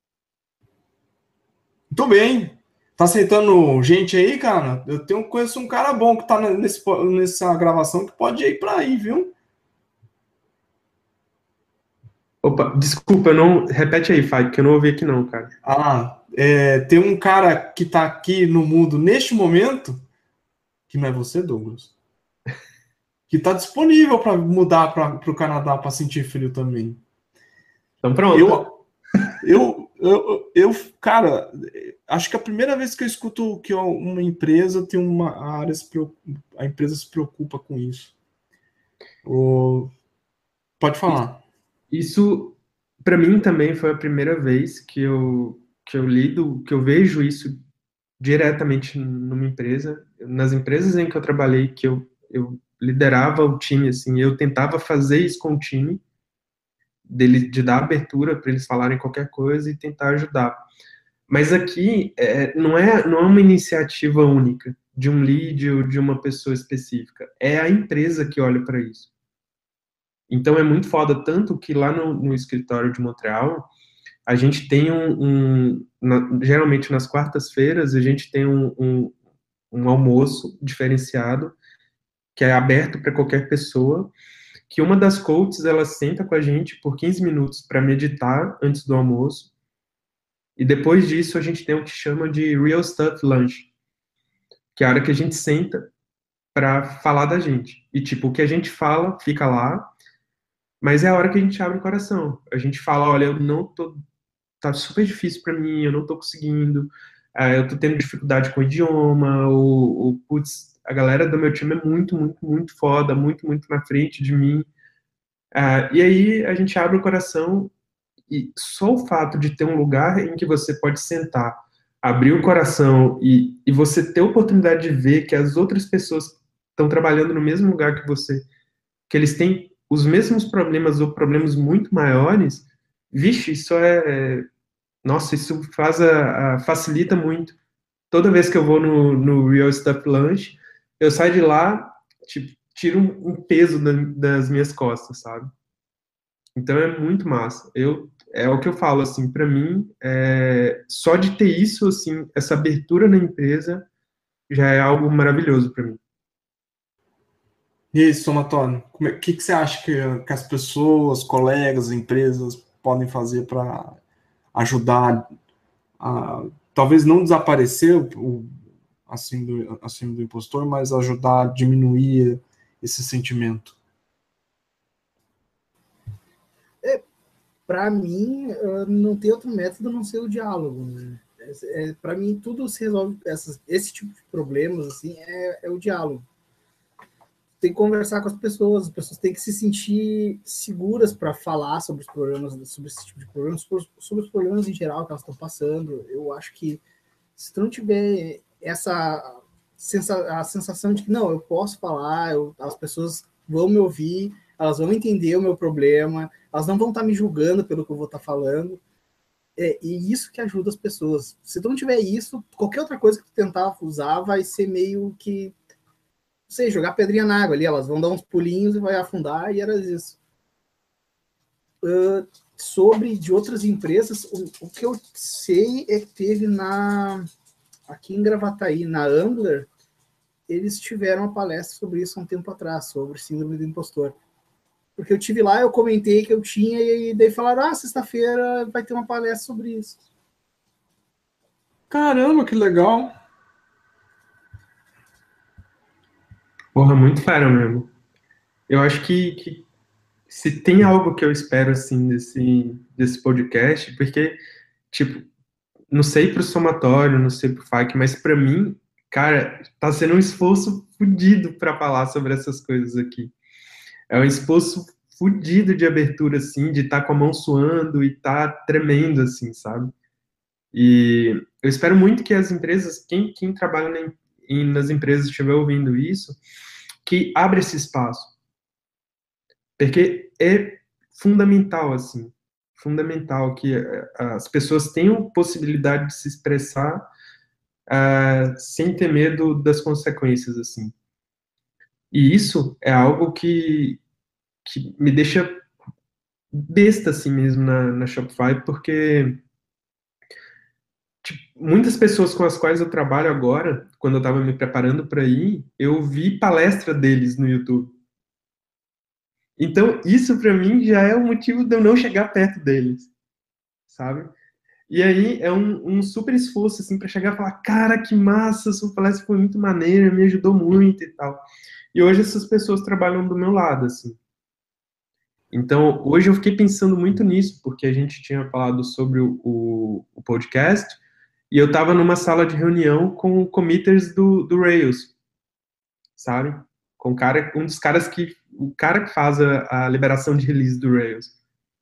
Muito bem. Tá aceitando gente aí, cara? Conheço um cara bom que tá nessa gravação que pode ir pra aí, viu? Opa, desculpa, não. Repete aí, Fábio, que eu não ouvi aqui não, cara. Tem um cara que tá aqui no mundo neste momento, que não é você, Douglas, que tá disponível para mudar para o Canadá para sentir frio também. Então pronto. Cara, acho que a primeira vez que eu escuto que uma empresa tem uma área, a empresa se preocupa com isso. Pode falar. Isso, para mim também foi a primeira vez que eu lido, que eu vejo isso diretamente numa empresa. Nas empresas em que eu trabalhei, que eu liderava o time, assim, eu tentava fazer isso com o time, de dar abertura para eles falarem qualquer coisa e tentar ajudar. Mas aqui não é uma iniciativa única de um lead ou de uma pessoa específica. É a empresa que olha para isso. Então é muito foda, tanto que lá no escritório de Montreal, a gente tem geralmente nas quartas-feiras, a gente tem um almoço diferenciado, que é aberto para qualquer pessoa, que uma das coaches, ela senta com a gente por 15 minutos para meditar antes do almoço, e depois disso a gente tem o que chama de Real Stuff Lunch, que é a hora que a gente senta para falar da gente. E, tipo, o que a gente fala fica lá, mas é a hora que a gente abre o coração. A gente fala, olha, eu não tô... Tá super difícil para mim, eu não tô conseguindo, eu tô tendo dificuldade com o idioma, putz, a galera do meu time é muito, muito, muito foda, muito, muito na frente de mim. E aí a gente abre o coração e só o fato de ter um lugar em que você pode sentar, abrir o coração e você ter a oportunidade de ver que as outras pessoas estão trabalhando no mesmo lugar que você, que eles têm os mesmos problemas ou problemas muito maiores, vixe, nossa, isso facilita muito. Toda vez que eu vou no Real Stuff Lunch, eu saio de lá, tipo, tiro um peso das minhas costas, sabe? Então é muito massa. É o que eu falo, assim, para mim, só de ter isso, assim, essa abertura na empresa, já é algo maravilhoso para mim. E aí, Somatone, o que você acha que as pessoas, colegas, empresas podem fazer para ajudar a, talvez não desaparecer a síndrome do impostor, mas ajudar a diminuir esse sentimento? Para mim, não tem outro método a não ser o diálogo, né? Para mim, tudo se resolve, esse tipo de problemas, assim, é o diálogo. Tem que conversar com as pessoas têm que se sentir seguras para falar sobre os problemas, sobre esse tipo de problemas, sobre os problemas em geral que elas estão passando. Eu acho que se tu não tiver a sensação de que não, eu posso falar, as pessoas vão me ouvir, elas vão entender o meu problema, elas não vão estar me julgando pelo que eu vou estar falando, e isso que ajuda as pessoas. Se tu não tiver isso, qualquer outra coisa que tu tentar usar vai ser meio que, não sei, jogar pedrinha na água ali, elas vão dar uns pulinhos e vai afundar, e era isso. Sobre de outras empresas, o que eu sei é que teve aqui em Gravataí, na Ambler, eles tiveram uma palestra sobre isso há um tempo atrás, sobre síndrome do impostor. Porque eu tive lá, eu comentei que eu tinha, e daí falaram, sexta-feira vai ter uma palestra sobre isso. Caramba, que legal! Porra, muito fera mesmo. Eu acho que se tem algo que eu espero, assim, desse podcast, porque, tipo, não sei pro somatório, não sei pro FAQ, mas pra mim, cara, tá sendo um esforço fudido pra falar sobre essas coisas aqui. É um esforço fudido de abertura, assim, de estar com a mão suando e tá tremendo, assim, sabe? E eu espero muito que as empresas, quem trabalha nas empresas estiver ouvindo isso, que abra esse espaço. Porque é fundamental, assim, fundamental que as pessoas tenham possibilidade de se expressar sem ter medo das consequências, assim. E isso é algo que me deixa besta, assim mesmo, na Shopify, porque tipo, muitas pessoas com as quais eu trabalho agora, quando eu estava me preparando para ir, eu vi palestra deles no YouTube. Então, isso para mim já é o motivo de eu não chegar perto deles, sabe? E aí é um super esforço, assim, para chegar e falar, cara, que massa, sua palestra foi muito maneira, me ajudou muito e tal. E hoje essas pessoas trabalham do meu lado, assim. Então, hoje eu fiquei pensando muito nisso, porque a gente tinha falado sobre o podcast, e eu estava numa sala de reunião com committers do Rails, sabe? Com o cara que faz a liberação de release do Rails.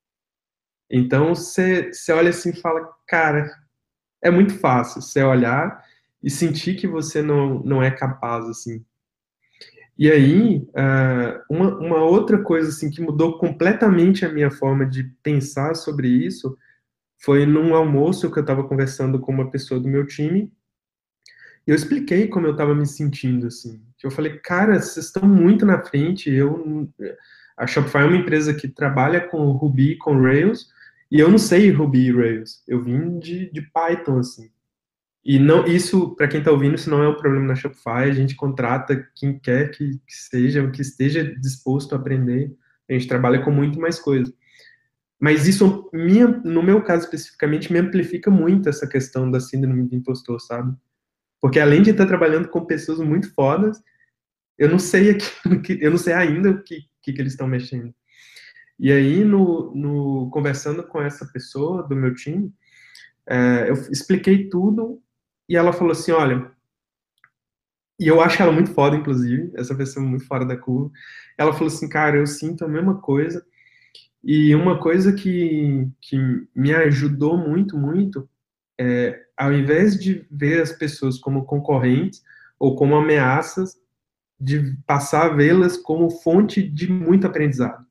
Então, você olha assim e fala, cara, é muito fácil você olhar e sentir que você não é capaz, assim. E aí, uma outra coisa, assim, que mudou completamente a minha forma de pensar sobre isso foi num almoço que eu estava conversando com uma pessoa do meu time, e eu expliquei como eu estava me sentindo, assim. Eu falei, cara, vocês estão muito na frente, A Shopify é uma empresa que trabalha com Ruby, com Rails, e eu não sei Ruby e Rails. Eu vim de Python, assim. E não, isso, para quem está ouvindo, isso não é um problema na Shopify. A gente contrata quem quer que seja, que esteja disposto a aprender. A gente trabalha com muito mais coisa. Mas isso, no meu caso especificamente, me amplifica muito essa questão da síndrome de impostor, sabe? Porque além de estar trabalhando com pessoas muito fodas, eu não sei eu não sei ainda o que eles estão mexendo. E aí, conversando com essa pessoa do meu time, eu expliquei tudo e ela falou assim, olha, e eu acho ela muito foda, inclusive, essa pessoa muito fora da curva. Ela falou assim, cara, eu sinto a mesma coisa. E uma coisa que me ajudou muito, muito, ao invés de ver as pessoas como concorrentes ou como ameaças, de passar a vê-las como fonte de muito aprendizado.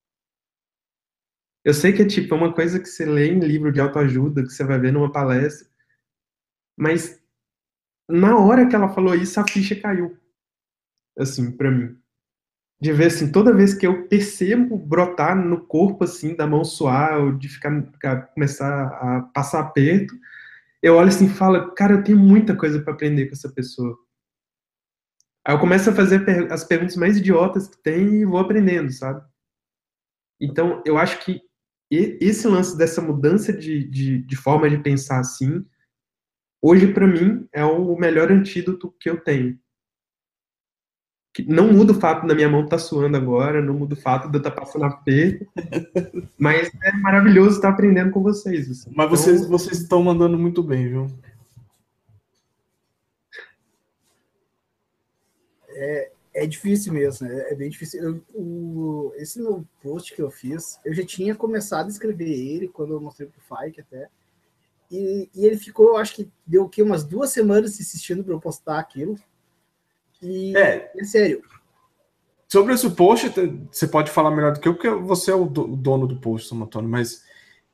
Eu sei que é tipo uma coisa que você lê em livro de autoajuda, que você vai ver numa palestra, mas na hora que ela falou isso, a ficha caiu, assim, pra mim. De ver, assim, toda vez que eu percebo brotar no corpo, assim, da mão suar, ou de começar a passar aperto, eu olho assim e falo, cara, eu tenho muita coisa para aprender com essa pessoa. Aí eu começo a fazer as perguntas mais idiotas que tem e vou aprendendo, sabe? Então, eu acho que esse lance dessa mudança de forma de pensar assim, hoje, para mim, é o melhor antídoto que eu tenho. Que não muda o fato da minha mão estar suando agora, não muda o fato de eu estar passando aperto, mas é maravilhoso estar aprendendo com vocês. Assim. Mas vocês estão mandando muito bem, viu? É difícil mesmo, é bem difícil. Esse meu post que eu fiz, eu já tinha começado a escrever ele quando eu mostrei pro Fike até. E ele ficou, acho que deu o quê? Umas 2 semanas insistindo para eu postar aquilo. E é sério. Sobre esse post, você pode falar melhor do que eu, porque você é o dono do post, São Antônio, mas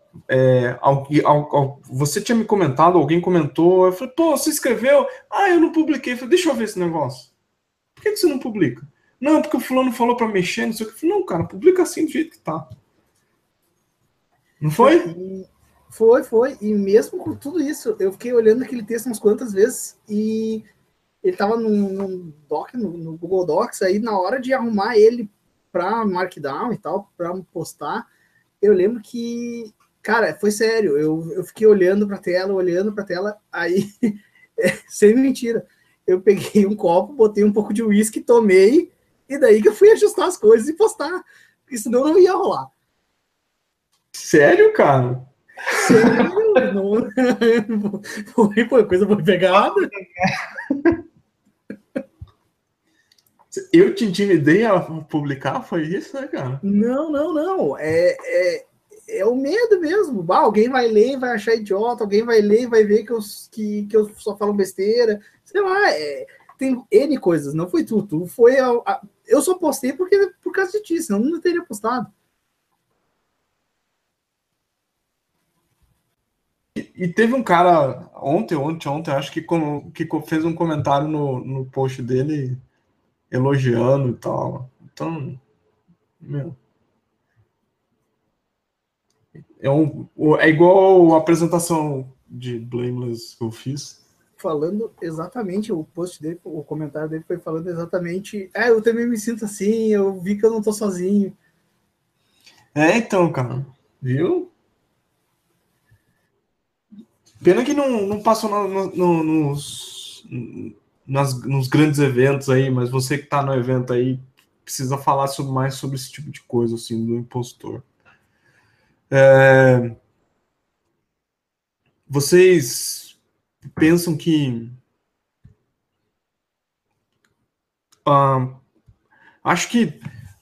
você tinha me comentado, alguém comentou, eu falei, pô, você escreveu? Ah, eu não publiquei. Eu falei, deixa eu ver esse negócio. Por que você não publica? Não, porque o fulano falou para mexer, não sei o que. Eu falei, não, cara, publica assim do jeito que tá. Não foi? Foi. E mesmo com tudo isso, eu fiquei olhando aquele texto umas quantas vezes e ele estava no Google Docs, aí na hora de arrumar ele para Markdown e tal, para postar, eu lembro que, cara, foi sério, eu fiquei olhando para a tela, aí, sem mentira, eu peguei um copo, botei um pouco de uísque, tomei, e daí que eu fui ajustar as coisas e postar, porque senão não ia rolar. Sério, cara? Sério? Não... Foi coisa boa pegada. Eu te intimidei a publicar? Foi isso, né, cara? Não. É o medo mesmo. Alguém vai ler e vai achar idiota, alguém vai ler e vai ver que eu só falo besteira. Sei lá, tem N coisas, não foi tu. Foi eu só postei por causa de ti, senão não teria postado. E teve um cara ontem, acho que fez um comentário no post dele elogiando e tal. Então, meu. É igual a apresentação de Blameless que eu fiz. Falando exatamente, o post dele, o comentário dele foi falando exatamente. Eu também me sinto assim, eu vi que eu não tô sozinho. Então, cara, viu? Pena que não passou nos grandes eventos aí, mas você que tá no evento aí precisa falar mais sobre esse tipo de coisa, assim, do impostor. Vocês pensam que acho que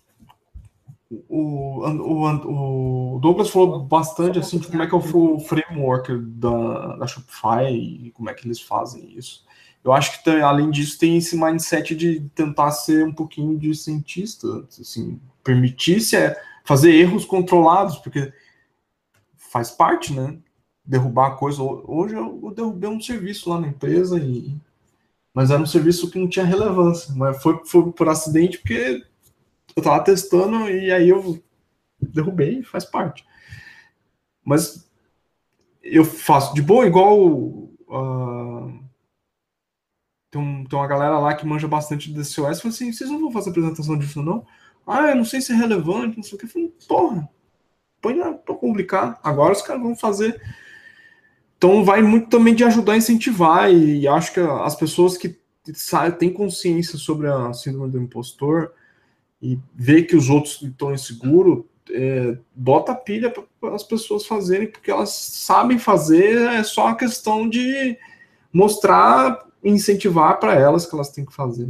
o Douglas falou bastante assim de como é que é o framework da Shopify e como é que eles fazem isso. Eu acho que além disso tem esse mindset de tentar ser um pouquinho de cientista, assim, permitir-se fazer erros controlados, porque faz parte, né? Derrubar a coisa. Hoje eu derrubei um serviço lá na empresa, mas era um serviço que não tinha relevância. Mas foi por acidente, porque Eu tava testando e aí eu derrubei, faz parte. Mas eu faço de boa, igual tem uma galera lá que manja bastante de DCOS, falou assim, vocês não vão fazer apresentação disso não? Ah, eu não sei se é relevante, não sei o que. Eu falei, porra, põe lá pra publicar. Agora os caras vão fazer. Então vai muito também de ajudar a incentivar, e acho que as pessoas que têm consciência sobre a síndrome do impostor e vê que os outros estão inseguros, bota a pilha para as pessoas fazerem, porque elas sabem fazer, é só a questão de mostrar e incentivar para elas que elas têm que fazer.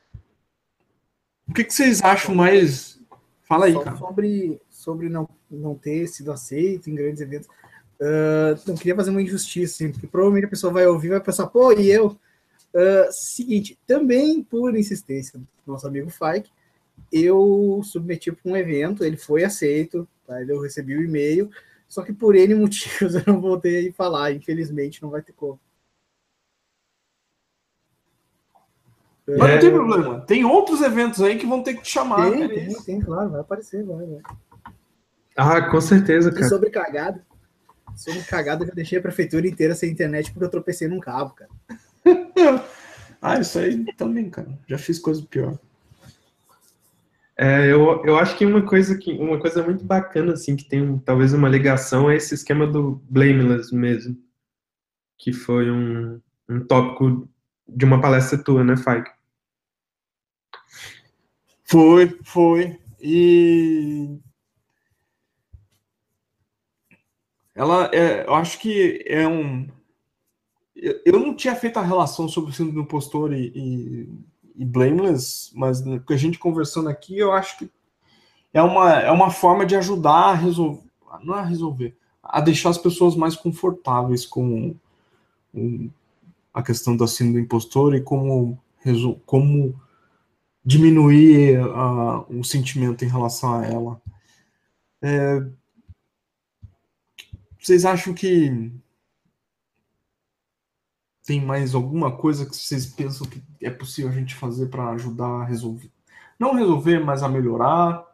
O que vocês acham mais? Fala aí, Só cara. sobre não ter sido aceito em grandes eventos. Não queria fazer uma injustiça, assim, porque provavelmente a pessoa vai ouvir e vai pensar, pô, e eu? Seguinte, também por insistência do nosso amigo Fike, eu submeti para um evento, ele foi aceito, tá? Eu recebi o e-mail, só que por N motivos eu não voltei a falar, infelizmente não vai ter como. Mas não tem problema, tem outros eventos aí que vão ter que te chamar. Tem, claro, vai aparecer, vai. Ah, com certeza, E cara. sobre cagada, eu já deixei a prefeitura inteira sem internet porque eu tropecei num cabo, cara. Isso aí também, cara. Já fiz coisa pior. Eu acho que uma coisa muito bacana, assim, que tem talvez uma ligação é esse esquema do blameless mesmo, que foi um tópico de uma palestra tua, né, Fike? Foi. E eu acho que é um. Eu não tinha feito a relação sobre o síndrome do impostor e blameless, mas com a gente conversando aqui, eu acho que é uma forma de ajudar a resolver, não a resolver, a deixar as pessoas mais confortáveis com a questão da síndrome do impostor e como diminuir o sentimento em relação a ela. Vocês acham que tem mais alguma coisa que vocês pensam que é possível a gente fazer para ajudar a resolver? Não resolver, mas a melhorar?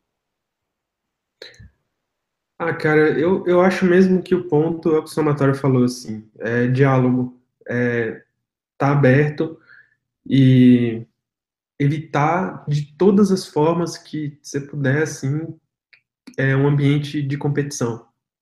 Cara, eu acho mesmo que o ponto é o que o Somatório falou, assim, diálogo, tá aberto e evitar de todas as formas que você puder, assim, um ambiente de competição.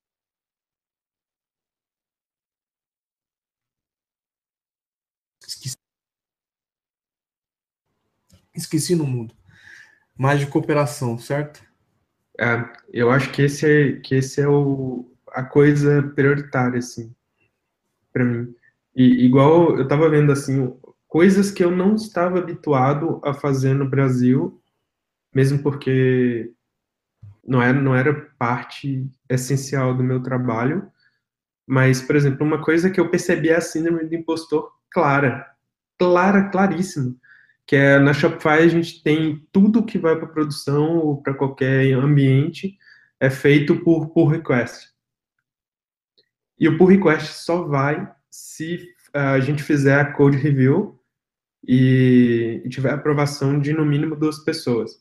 Esqueci no mundo. Mais de cooperação, certo? Eu acho que esse é a coisa prioritária, assim, para mim. E igual eu tava vendo, assim, coisas que eu não estava habituado a fazer no Brasil, mesmo porque não era parte essencial do meu trabalho, mas, por exemplo, uma coisa que eu percebi é a síndrome do impostor claríssima, que é na Shopify a gente tem tudo que vai para produção ou para qualquer ambiente é feito por pull request. E o pull request só vai se a gente fizer a code review e tiver aprovação de no mínimo 2 pessoas.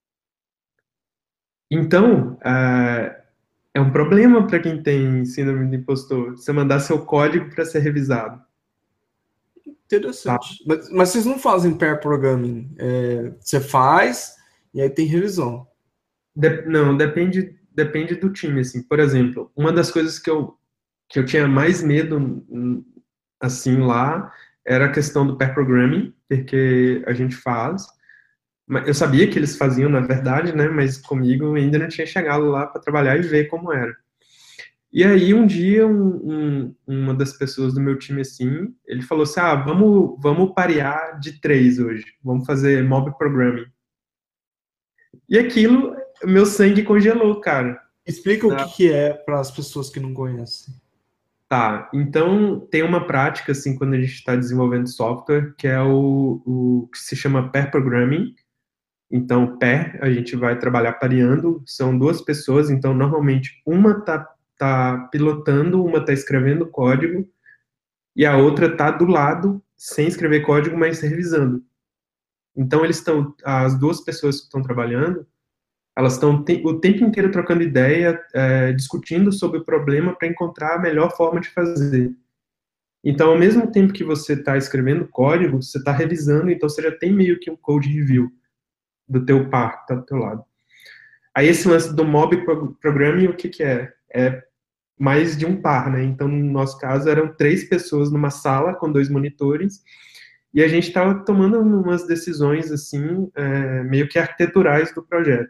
Então, é um problema para quem tem síndrome do impostor, você mandar seu código para ser revisado. Interessante. Tá. Mas vocês não fazem pair programming. Você faz e aí tem revisão. Não, depende do time, assim. Por exemplo, uma das coisas que eu tinha mais medo, assim, lá, era a questão do pair programming, porque a gente faz. Eu sabia que eles faziam, na verdade, né? Mas comigo ainda não tinha chegado lá para trabalhar e ver como era. E aí, um dia, uma das pessoas do meu time, assim, ele falou assim, vamos parear de 3 hoje. Vamos fazer mob programming. E aquilo, meu sangue congelou, cara. Explica o que é para as pessoas que não conhecem. Tá, então tem uma prática, assim, quando a gente está desenvolvendo software, que é o que se chama pair programming. Então, pair, a gente vai trabalhar pareando, são 2 pessoas, então normalmente uma tá pilotando, uma tá escrevendo código, e a outra tá do lado, sem escrever código, mas revisando. Então, as duas pessoas que estão trabalhando, elas estão o tempo inteiro trocando ideia, discutindo sobre o problema para encontrar a melhor forma de fazer. Então, ao mesmo tempo que você está escrevendo código, você está revisando, então você já tem meio que um code review do teu par, que está do teu lado. Aí esse lance do mob programming, o que é? É mais de um par, né? Então, no nosso caso, eram 3 pessoas numa sala com 2 monitores, e a gente estava tomando umas decisões, assim, meio que arquiteturais do projeto.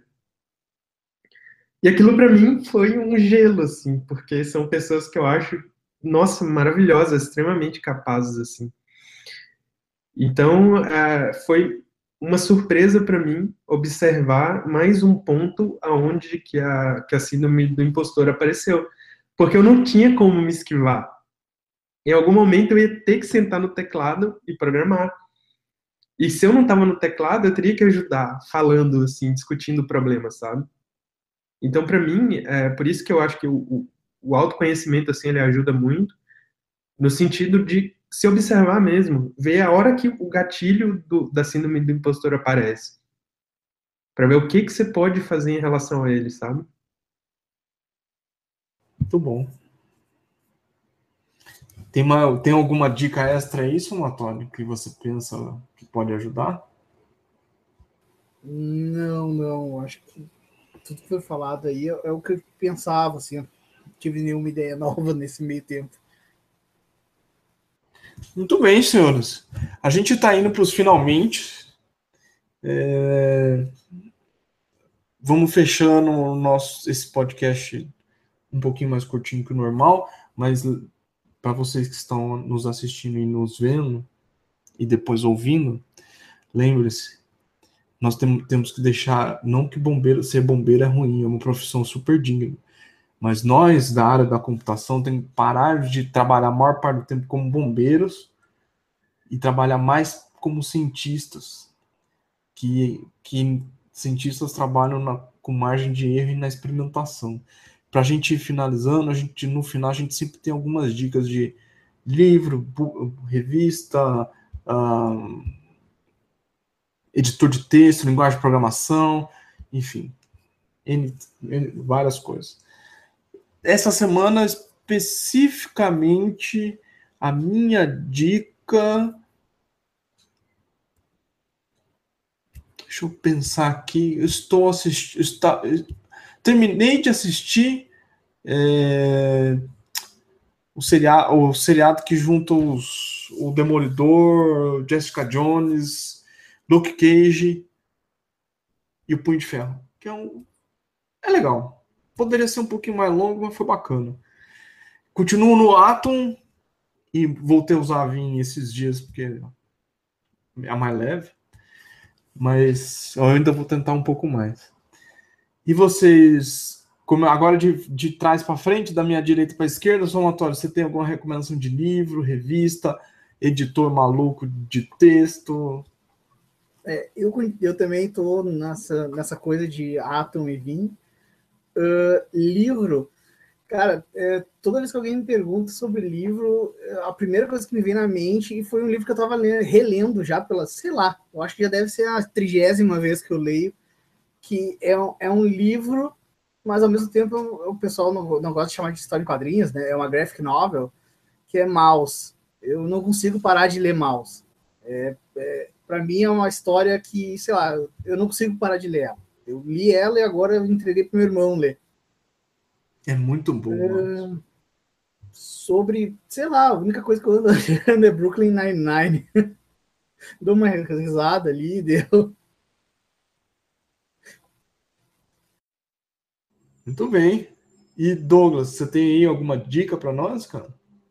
E aquilo, para mim, foi um gelo, assim, porque são pessoas que eu acho, nossa, maravilhosas, extremamente capazes, assim. Então, foi uma surpresa para mim observar mais um ponto aonde que a síndrome do impostor apareceu. Porque eu não tinha como me esquivar. Em algum momento eu ia ter que sentar no teclado e programar. E se eu não estava no teclado, eu teria que ajudar, falando, assim, discutindo o problema, sabe? Então, para mim, por isso que eu acho que o autoconhecimento, assim, ele ajuda muito, no sentido de se observar mesmo, ver a hora que o gatilho da síndrome do impostor aparece, para ver o que você pode fazer em relação a ele, sabe? Muito bom. Tem alguma dica extra a isso, Antônio, que você pensa que pode ajudar? Não. Acho que tudo que foi falado aí é o que eu pensava, assim. Eu não tive nenhuma ideia nova nesse meio tempo. Muito bem, senhores. A gente está indo para os finalmente. Vamos fechando esse podcast um pouquinho mais curtinho que o normal, mas para vocês que estão nos assistindo e nos vendo, e depois ouvindo, lembre-se, nós temos que deixar, não que ser bombeiro é ruim, é uma profissão super digna, mas nós, da área da computação, temos que parar de trabalhar a maior parte do tempo como bombeiros e trabalhar mais como cientistas, que cientistas trabalham com margem de erro e na experimentação. Para a gente ir finalizando, no final a gente sempre tem algumas dicas de livro, revista, editor de texto, linguagem de programação, enfim, várias coisas. Essa semana, especificamente, a minha dica... Deixa eu pensar aqui. Eu estou assistindo... Terminei de assistir o seriado que junta o Demolidor, Jessica Jones, Luke Cage e o Punho de Ferro. Que é legal. Poderia ser um pouquinho mais longo, mas foi bacana. Continuo no Atom e voltei a usar a Vim esses dias porque é mais leve. Mas eu ainda vou tentar um pouco mais. E vocês, agora de trás para frente, da minha direita para a esquerda, João Antônio, você tem alguma recomendação de livro, revista, editor maluco de texto? Eu também estou nessa coisa de Atom e Vim. Livro, cara, toda vez que alguém me pergunta sobre livro, a primeira coisa que me vem na mente, e foi um livro que eu estava relendo já sei lá, eu acho que já deve ser a 30ª vez que eu leio, que é um livro, mas ao mesmo tempo o pessoal não gosta de chamar de história em quadrinhos, né? É uma graphic novel, que é Maus. Eu não consigo parar de ler Maus. Para mim é uma história que, sei lá, eu não consigo parar de ler ela. Eu li ela e agora eu entreguei para meu irmão ler. É muito bom. Sobre, sei lá, a única coisa que eu ando achando é Brooklyn Nine-Nine. Dou uma risada ali, deu. Muito bem. E Douglas, você tem aí alguma dica para nós, cara?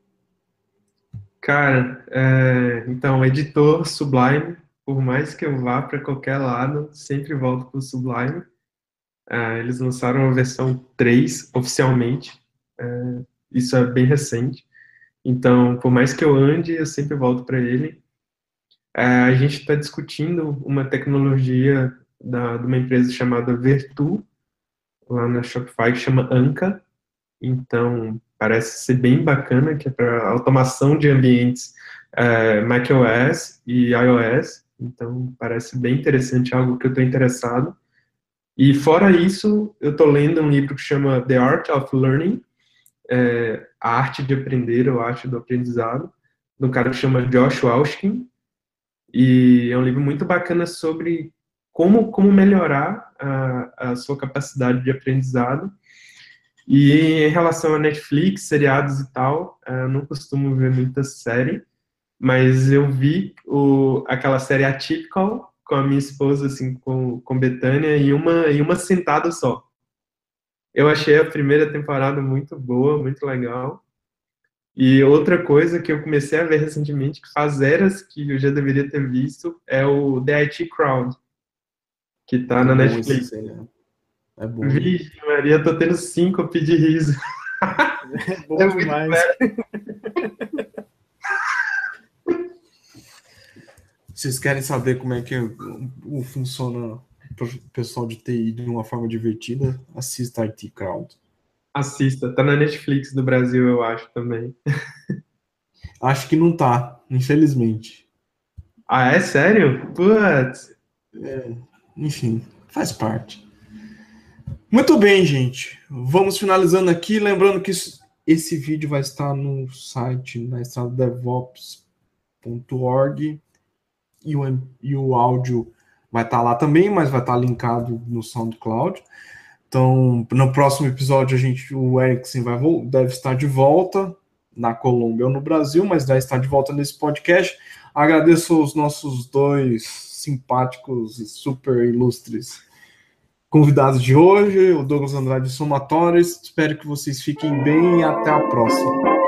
Cara, então, editor Sublime, por mais que eu vá para qualquer lado, sempre volto para o Sublime. Eles lançaram a versão 3 oficialmente, isso é bem recente. Então, por mais que eu ande, eu sempre volto para ele. A gente está discutindo uma tecnologia de uma empresa chamada Vertu, lá na Shopify, que chama Anka. Então, parece ser bem bacana, que é para automação de ambientes macOS e iOS. Então, parece bem interessante, algo que eu estou interessado. E fora isso, eu estou lendo um livro que chama The Art of Learning, A Arte de Aprender, ou A Arte do Aprendizado, de um cara que chama Josh Washkin. E é um livro muito bacana sobre como melhorar a sua capacidade de aprendizado. E em relação a Netflix, seriados e tal, eu não costumo ver muita série, mas eu vi aquela série Atypical com a minha esposa, assim, com Betânia, em uma sentada só. Eu achei a primeira temporada muito boa, muito legal. E outra coisa que eu comecei a ver recentemente, que faz eras que eu já deveria ter visto, é o The IT Crowd, que tá na Netflix. É bom. Vixe, Maria, tô tendo síncope de riso. É bom demais. Vocês querem saber como é que funciona o pessoal de TI de uma forma divertida? Assista IT Crowd. Assista, tá na Netflix do Brasil, eu acho, também. Acho que não tá, infelizmente. Ah, é sério? Putz. Enfim, faz parte. Muito bem, gente. Vamos finalizando aqui. Lembrando que esse vídeo vai estar no site, na estrada devops.org. E o áudio vai estar lá também, mas vai estar linkado no SoundCloud. Então, no próximo episódio, o Eriksen deve estar de volta na Colômbia ou no Brasil, mas deve estar de volta nesse podcast. Agradeço aos nossos dois simpáticos e super ilustres convidados de hoje, o Douglas Andrade e Somatórios. Espero que vocês fiquem bem e até a próxima.